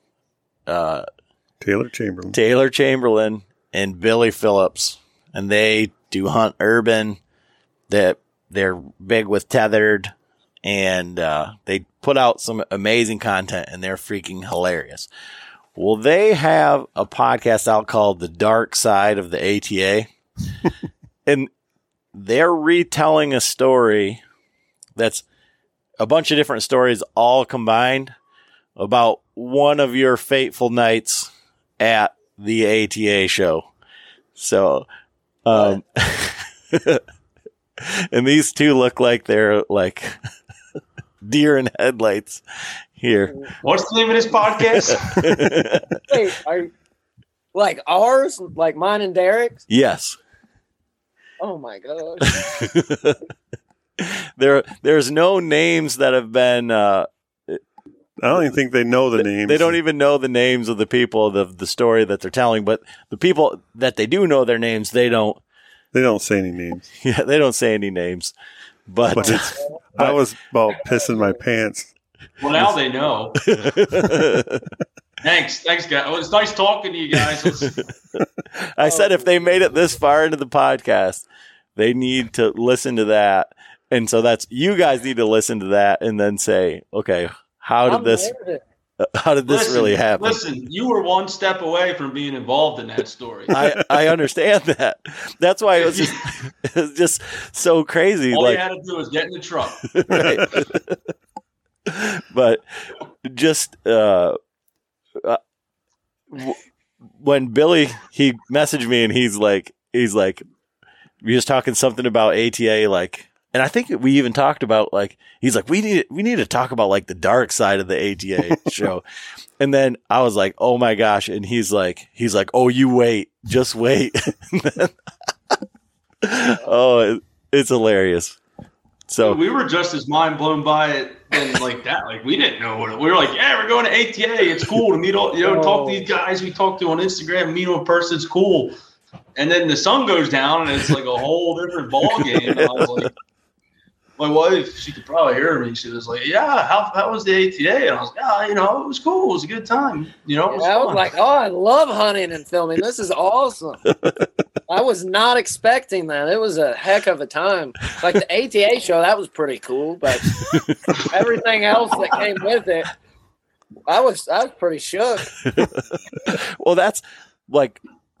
Taylor Chamberlain and Billy Phillips, and they do hunt urban. That they're big with tethered, and they put out some amazing content, and they're freaking hilarious. Well, they have a podcast out called The Dark Side of the ATA, and they're retelling a story that's a bunch of different stories all combined about one of your fateful nights at the ATA show. So, and these two look like they're like deer in headlights here. What's the name of this podcast? Wait, Like ours? Like mine and Derek's? Yes. Oh my gosh. There's no names that have been. I don't even think they know the names. They don't even know the names of the people of the story that they're telling. But the people that they do know their names, they don't. They don't say any names. Yeah, they don't say any names. But I was about pissing my pants. Well, now they know. Thanks, guys. Well, it's nice talking to you guys. I said if they made it this far into the podcast, they need to listen to that. And so you guys need to listen to that and then say, okay, how did this really happen? Listen, you were one step away from being involved in that story. I understand that. That's why it was just so crazy. All you had to do was get in the truck. Right. But just when Billy, he messaged me and he's like, we was talking something about ATA, like, and I think we even talked about like, he's like, we need to talk about like the dark side of the ATA show. And then I was like, oh my gosh. And he's like, oh, you wait, just wait. Oh, it's hilarious. So we were just as mind blown by it and like that. Like we didn't know what we were like. Yeah, we're going to ATA. It's cool to meet all, talk to these guys we talk to on Instagram, meet them in person. It's cool. And then the sun goes down and it's like a whole different ball game. And I was like, my wife, she could probably hear me. She was like, yeah, how was the ATA? And I was like, yeah, it was cool. It was a good time. It was I was like, oh, I love hunting and filming. This is awesome. I was not expecting that. It was a heck of a time. Like the ATA show, that was pretty cool. But everything else that came with it, I was pretty shook. Well, that's like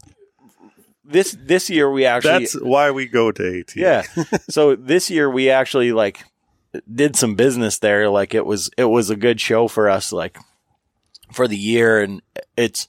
this year we actually. That's why we go to ATA. Yeah. So this year we actually like did some business there. Like it was a good show for us, like for the year, and it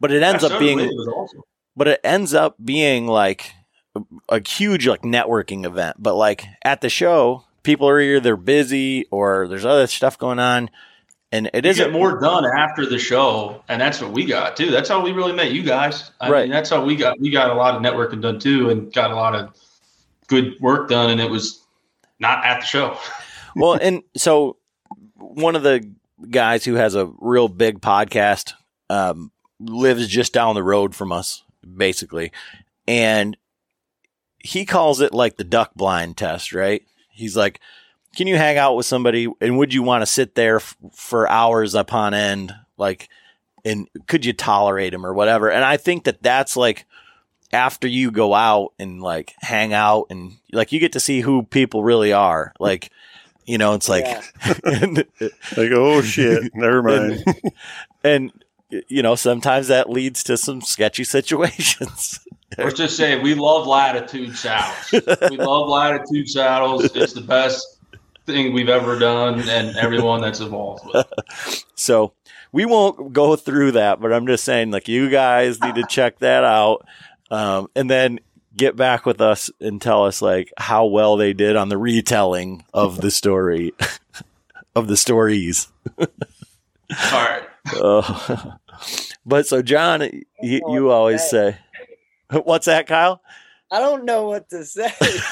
ends up being like a huge like networking event. But like at the show, people are either busy or there's other stuff going on. And it isn't more done after the show, and that's what we got too. That's how we really met you guys. I mean, that's how we got a lot of networking done too, and got a lot of good work done. And it was not at the show. Well, and so one of the guys who has a real big podcast lives just down the road from us, basically, and he calls it like the duck blind test, right? He's like, can you hang out with somebody and would you want to sit there for hours upon end? Like, and could you tolerate him or whatever? And I think that that's after you go out and like hang out and like you get to see who people really are. Like, it's like, like, oh shit, never mind. And sometimes that leads to some sketchy situations. Let's just say we love Latitude saddles. We love Latitude saddles. It's the best thing we've ever done, and everyone that's involved with it. So we won't go through that, but I'm just saying, like, you guys need to check that out, and then get back with us and tell us like how well they did on the retelling of the story, of the stories. All right. But so John, you always say, what's that, Kyle? I don't know what to say.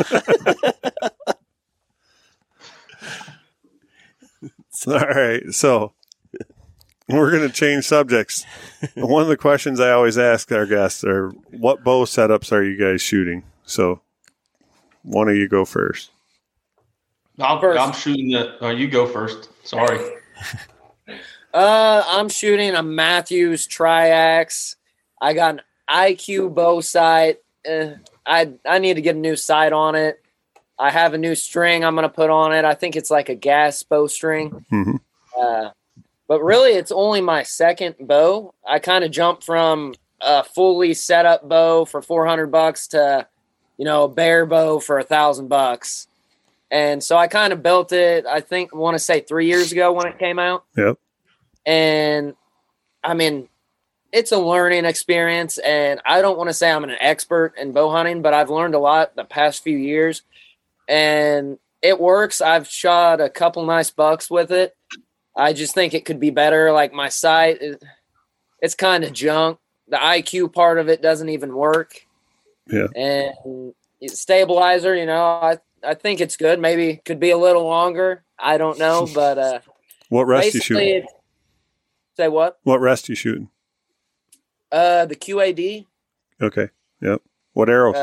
All right, so we're going to change subjects. One of the questions I always ask our guests are, what bow setups are you guys shooting? So one of you go first. I'm shooting you go first. Sorry. I'm shooting a Matthews Triax. I got an IQ bow sight. I need to get a new sight on it. I have a new string I'm going to put on it. I think it's like a gas bowstring. Mm-hmm. But really, it's only my second bow. I kind of jumped from a fully set up bow for $400 to, a bare bow for $1,000. And so I kind of built it, I want to say 3 years ago when it came out. Yep. And I mean, it's a learning experience, and I don't want to say I'm an expert in bow hunting, but I've learned a lot the past few years. And it works. I've shot a couple nice bucks with it. I just think it could be better. Like my sight, it's kind of junk. the IQ part of it doesn't even work. Yeah. And stabilizer, I think it's good. Maybe it could be a little longer. I don't know, but what rest you shooting? Say what? What rest you shooting? The QAD. Okay. Yep. What arrows?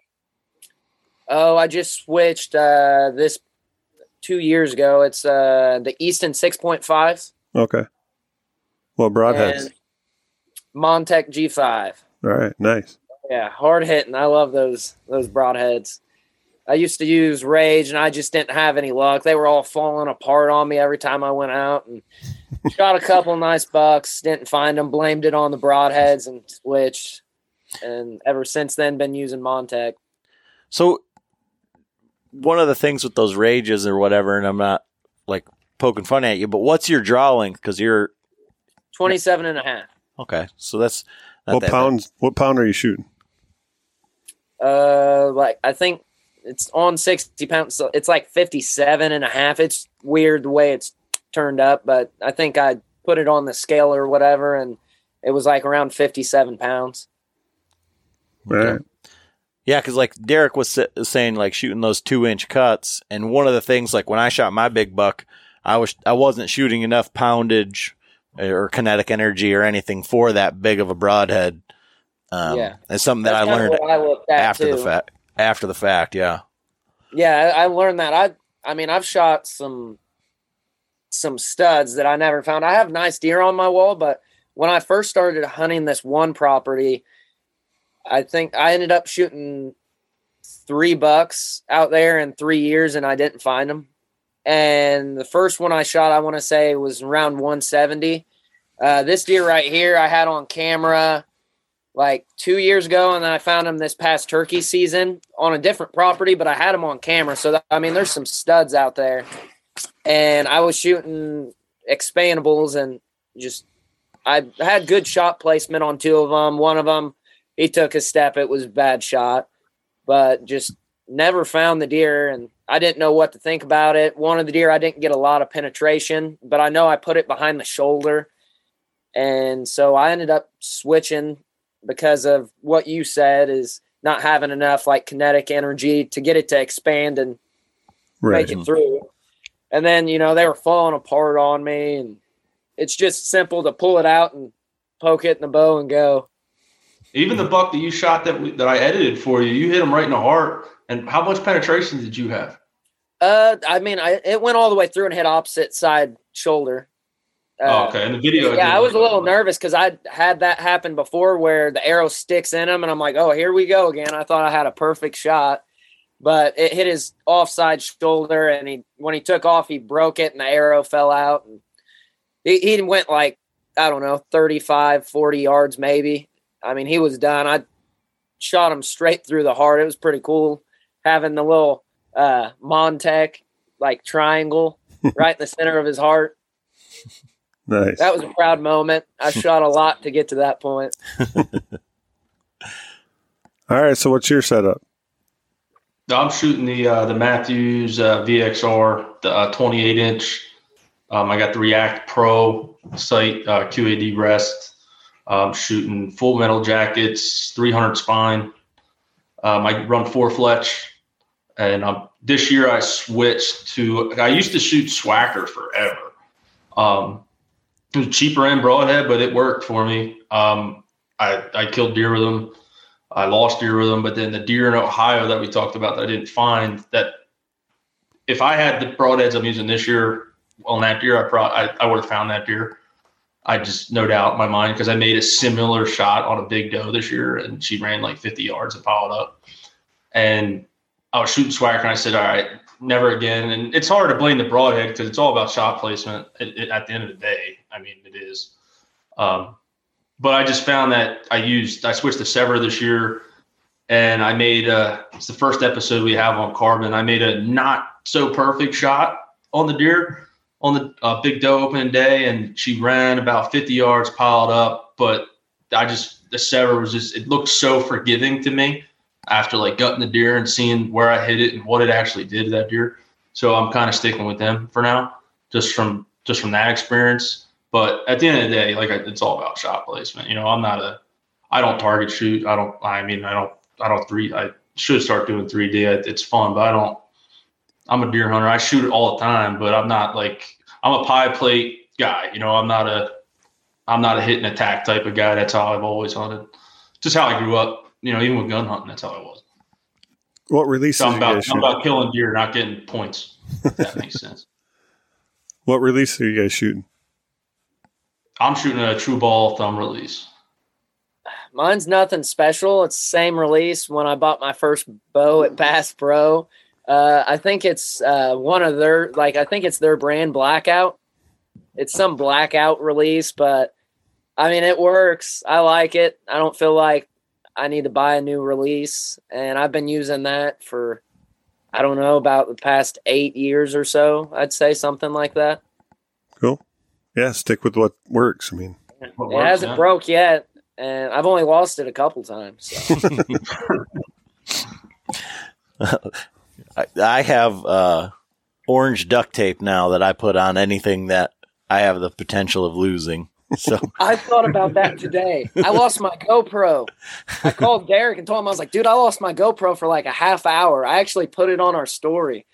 I just switched this 2 years ago. It's the Easton 6.5s. Okay. What broadheads? Montec G5. All right. Nice. Yeah, hard hitting. I love those broadheads. I used to use Rage, and I just didn't have any luck. They were all falling apart on me every time I went out, and shot a couple nice bucks. Didn't find them. Blamed it on the broadheads and switched. And ever since then, been using Montec. So one of the things with those Rages or whatever, and I'm not like poking fun at you, but what's your draw length? Because you're 27.5. Okay, so that's what pounds. What pound are you shooting? I think it's on 60 pounds, so it's like 57.5. It's weird the way it's turned up, but I think I put it on the scale or whatever, and it was like around 57 pounds. Right. Yeah, because like Derek was saying, like shooting those 2-inch cuts, and one of the things, like when I shot my big buck, I wasn't shooting enough poundage or kinetic energy or anything for that big of a broadhead. It's something that I learned after the fact. Yeah. Yeah, I learned that. I've shot some studs that I never found. I have nice deer on my wall, but when I first started hunting this one property, I think I ended up shooting 3 bucks out there in 3 years, and I didn't find them. And the first one I shot, I want to say, was around 170. This deer right here, I had on camera like 2 years ago, and then I found him this past turkey season on a different property, but I had him on camera. So, there's some studs out there. And I was shooting expandables, and I had good shot placement on 2 of them. One of them, he took a step. It was a bad shot, but just never found the deer, and I didn't know what to think about it. One of the deer, I didn't get a lot of penetration, but I know I put it behind the shoulder. And so I ended up switching because of what you said, is not having enough like kinetic energy to get it to expand and make it through. And then, they were falling apart on me, and it's just simple to pull it out and poke it in the bow and go. Even the buck that you shot that I edited for you, you hit him right in the heart. And how much penetration did you have? It went all the way through and hit opposite side shoulder. Okay. In the video. Yeah, I was a little nervous because I had that happen before where the arrow sticks in him, and I'm like, oh, here we go again. I thought I had a perfect shot, but it hit his offside shoulder, and when he took off, he broke it, and the arrow fell out. And he went like, I don't know, 35, 40 yards maybe. He was done. I shot him straight through the heart. It was pretty cool having the little Montec like triangle right in the center of his heart. Nice. That was a proud moment. I shot a lot to get to that point. All right. So what's your setup? I'm shooting the Matthews VXR, the 28-inch. I got the React Pro sight QAD rest. Shooting full metal jackets, 300 spine. I run 4 Fletch, and this year I switched to. I used to shoot Swacker forever. It was cheaper end broadhead, but it worked for me. I killed deer with them. I lost deer with them, but then the deer in Ohio that we talked about that I didn't find, that if I had the broadheads I'm using this year on that deer, I would have found that deer. I just, no doubt in my mind, because I made a similar shot on a big doe this year, and she ran like 50 yards and piled up. And I was shooting Swacker, and I said, all right, never again. And it's hard to blame the broadhead because it's all about shot placement at the end of the day. It is. But I just found that I switched to Severa this year, and I made it's the first episode we have on Carbon. I made a not so perfect shot on the deer on the big doe opening day, and she ran about 50 yards piled up. But the Severa was it looked so forgiving to me after like gutting the deer and seeing where I hit it and what it actually did to that deer. So I'm kind of sticking with them for now, just from that experience. But at the end of the day, it's all about shot placement. I I don't target shoot. I should start doing 3D. It's fun, but I'm a deer hunter. I shoot it all the time, but I'm not like, I'm a pie plate guy. You know, I'm not a hit and attack type of guy. That's how I've always hunted. Just how I grew up, you know, even with gun hunting, that's how I was. What releases I'm about killing deer, not getting points. If that makes sense. What release are you guys shooting? I'm shooting a True Ball thumb release. Mine's nothing special. It's the same release when I bought my first bow at Bass Pro. I think it's one of their, like, I think it's their brand Blackout. It's some Blackout release, but I mean, it works. I like it. I don't feel like I need to buy a new release. And I've been using that for, I don't know, about the past 8 years or so. I'd say something like that. Cool. Yeah, stick with what works. I mean, it hasn't broke yet, and I've only lost it a couple times. So. I have orange duct tape now that I put on anything that I have the potential of losing. So I thought about that today. I lost my GoPro. I called Derek and told him, I was like, dude, I lost my GoPro for like a half hour. I actually put it on our story.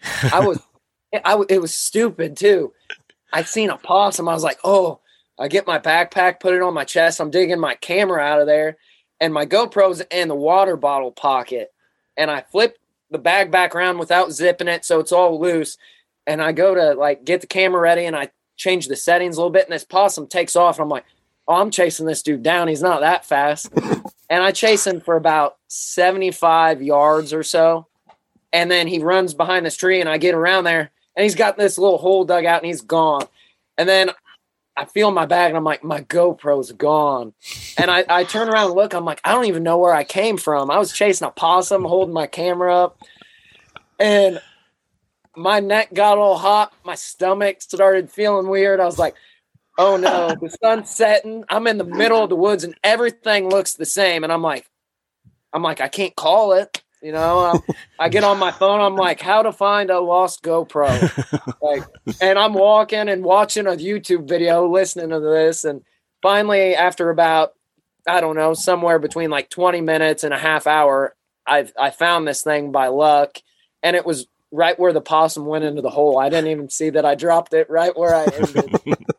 It was stupid too. I seen a possum. I was like, oh, I get my backpack, put it on my chest. I'm digging my camera out of there, and my GoPro's in the water bottle pocket. And I flip the bag back around without zipping it, so it's all loose. And I go to like get the camera ready, and I change the settings a little bit, and this possum takes off. And I'm like, oh, I'm chasing this dude down. He's not that fast. And I chase him for about 75 yards or so. And then he runs behind this tree, and I get around there, and he's got this little hole dug out, and he's gone. And then I feel my bag, and I'm like, my GoPro's gone. And I turn around and look. I'm like, I don't even know where I came from. I was chasing a possum, holding my camera up. And my neck got all hot. My stomach started feeling weird. I was like, oh, no, the sun's setting. I'm in the middle of the woods, and everything looks the same. And I'm like, I can't call it. You know, I get on my phone. I'm like, how to find a lost GoPro. And I'm walking and watching a YouTube video, listening to this. And finally, after about, I don't know, somewhere between like 20 minutes and a half hour, I found this thing by luck. And it was right where the possum went into the hole. I didn't even see that I dropped it right where I ended.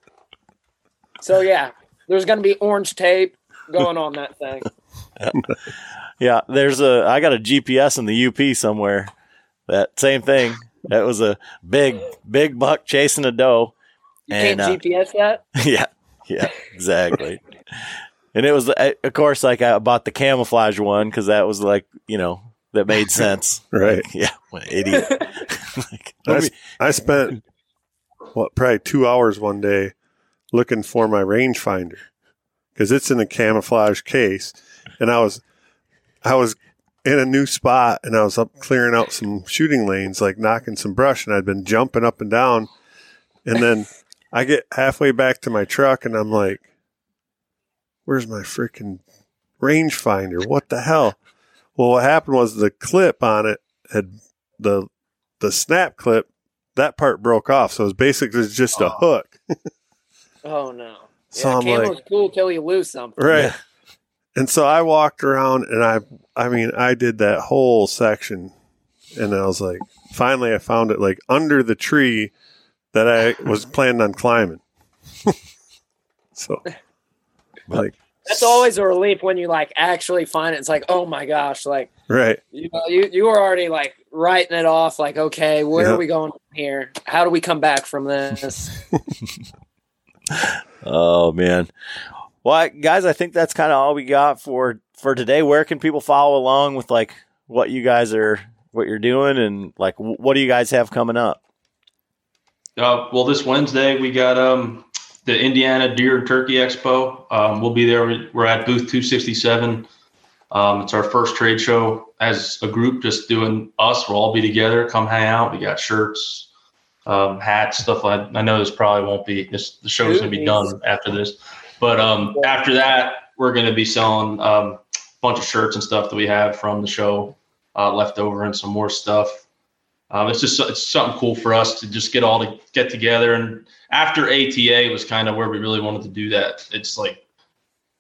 So, yeah, there's going to be orange tape going on that thing. yeah, I got a GPS in the UP somewhere. That same thing. That was a big buck chasing a doe. You can't GPS that? Yeah, exactly. And it was, of course, like I bought the camouflage one because that was like, you know, that made sense. Right. Like, yeah, what an idiot. I spent, probably 2 hours one day looking for my rangefinder because it's in a camouflage case. And I was in a new spot, and I was up clearing out some shooting lanes, like knocking some brush, and I'd been jumping up and down. And then I get halfway back to my truck, and I'm like, where's my freaking rangefinder? What the hell? Well, what happened was the clip on it had the snap clip, that part broke off. So it was basically just a hook. Oh, no. So yeah, I'm camo's like, cool till you lose something. right. Yeah. And so I walked around, and I did that whole section, and I was like, finally I found it like under the tree that I was planning on climbing. So like, that's always a relief when you like actually find it. It's like, oh my gosh, like, right. You know, you were already like writing it off. Like, okay, where are we going from here? How do we come back from this? Oh man. Well, guys, I think that's kind of all we got for today. Where can people follow along with like what you're doing, and like what do you guys have coming up? Well, this Wednesday we got the Indiana Deer and Turkey Expo. We'll be there. We're at booth 267. It's our first trade show as a group, just doing us. We'll all be together. Come hang out. We got shirts, hats, stuff. I know this probably won't be. The show's going to be done after this. But after that, we're going to be selling a bunch of shirts and stuff that we have from the show left over, and some more stuff. It's something cool for us to just get together. And after ATA was kind of where we really wanted to do that. It's like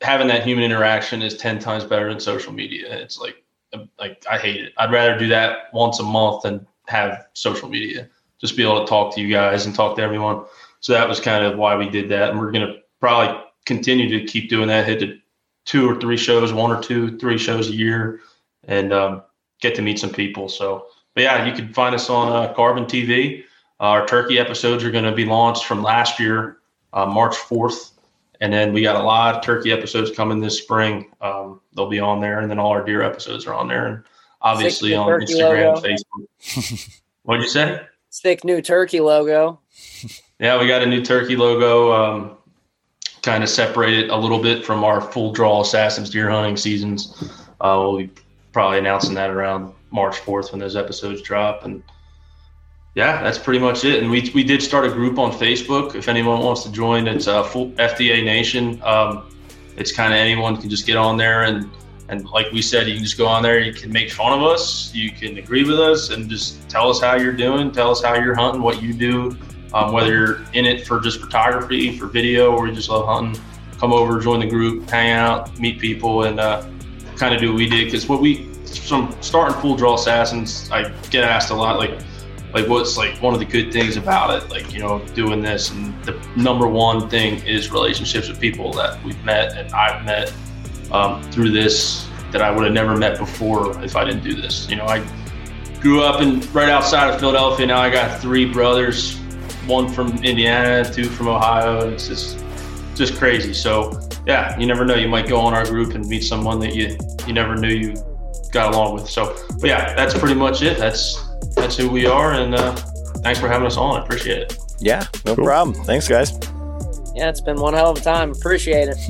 having that human interaction is 10 times better than social media. It's like I hate it. I'd rather do that once a month than have social media. Just be able to talk to you guys and talk to everyone. So that was kind of why we did that. And we're going to probably continue to keep doing that, hit to 2 or 3 shows, 1 or 2, 3 shows a year, and get to meet some people. So, but yeah, you can find us on Carbon TV. Our turkey episodes are going to be launched from last year, March 4th. And then we got a lot of turkey episodes coming this spring. They'll be on there. And then all our deer episodes are on there. And obviously on Instagram, Facebook. What'd you say? Thick new turkey logo. Yeah, we got a new turkey logo, kind of separated a little bit from our full draw Assassins deer hunting seasons. We'll be probably announcing that around March 4th when those episodes drop. And yeah, that's pretty much it. And we did start a group on Facebook. If anyone wants to join, it's full FDA Nation. It's kind of anyone can just get on there. And like we said, you can just go on there. You can make fun of us. You can agree with us and just tell us how you're doing. Tell us how you're hunting, what you do, whether you're in it for just photography, for video, or you just love hunting. Come over, join the group, hang out, meet people, and kind of do what we did. Because from starting Full Draw Assassins, I get asked a lot, like what's like one of the good things about it, like, you know, doing this. And the number one thing is relationships with people that we've met and I've met through this that I would have never met before if I didn't do this. You know, I grew up right outside of Philadelphia. Now I got 3 brothers, 1 from Indiana, 2 from Ohio. It's just crazy. So yeah, you never know. You might go on our group and meet someone that you never knew you got along with. So, but yeah, that's pretty much it. That's who we are. And thanks for having us on. I appreciate it. Yeah, no problem. Thanks, guys. Yeah, it's been one hell of a time. Appreciate it.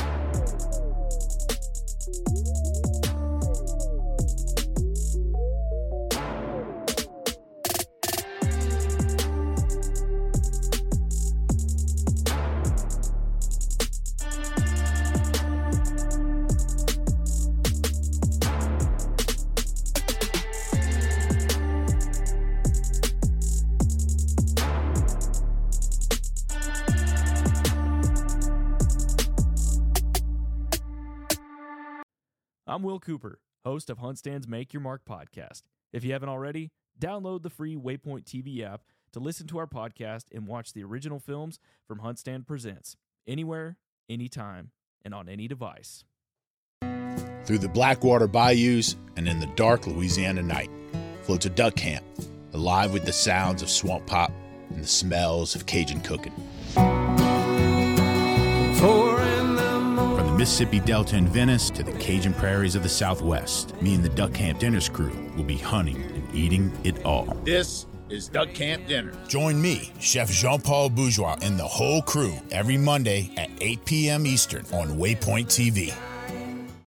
I'm Will Cooper, host of HuntStand's Make Your Mark podcast. If you haven't already, download the free Waypoint TV app to listen to our podcast and watch the original films from HuntStand Presents, anywhere, anytime, and on any device. Through the Blackwater bayous and in the dark Louisiana night floats a duck camp, alive with the sounds of swamp pop and the smells of Cajun cooking. From the Mississippi Delta in Venice to the Cajun prairies of the Southwest, me and the Duck Camp Dinners crew will be hunting and eating it all. This is Duck Camp Dinner. Join me, Chef Jean-Paul Bourgeois, and the whole crew every Monday at 8 p.m. Eastern on Waypoint TV.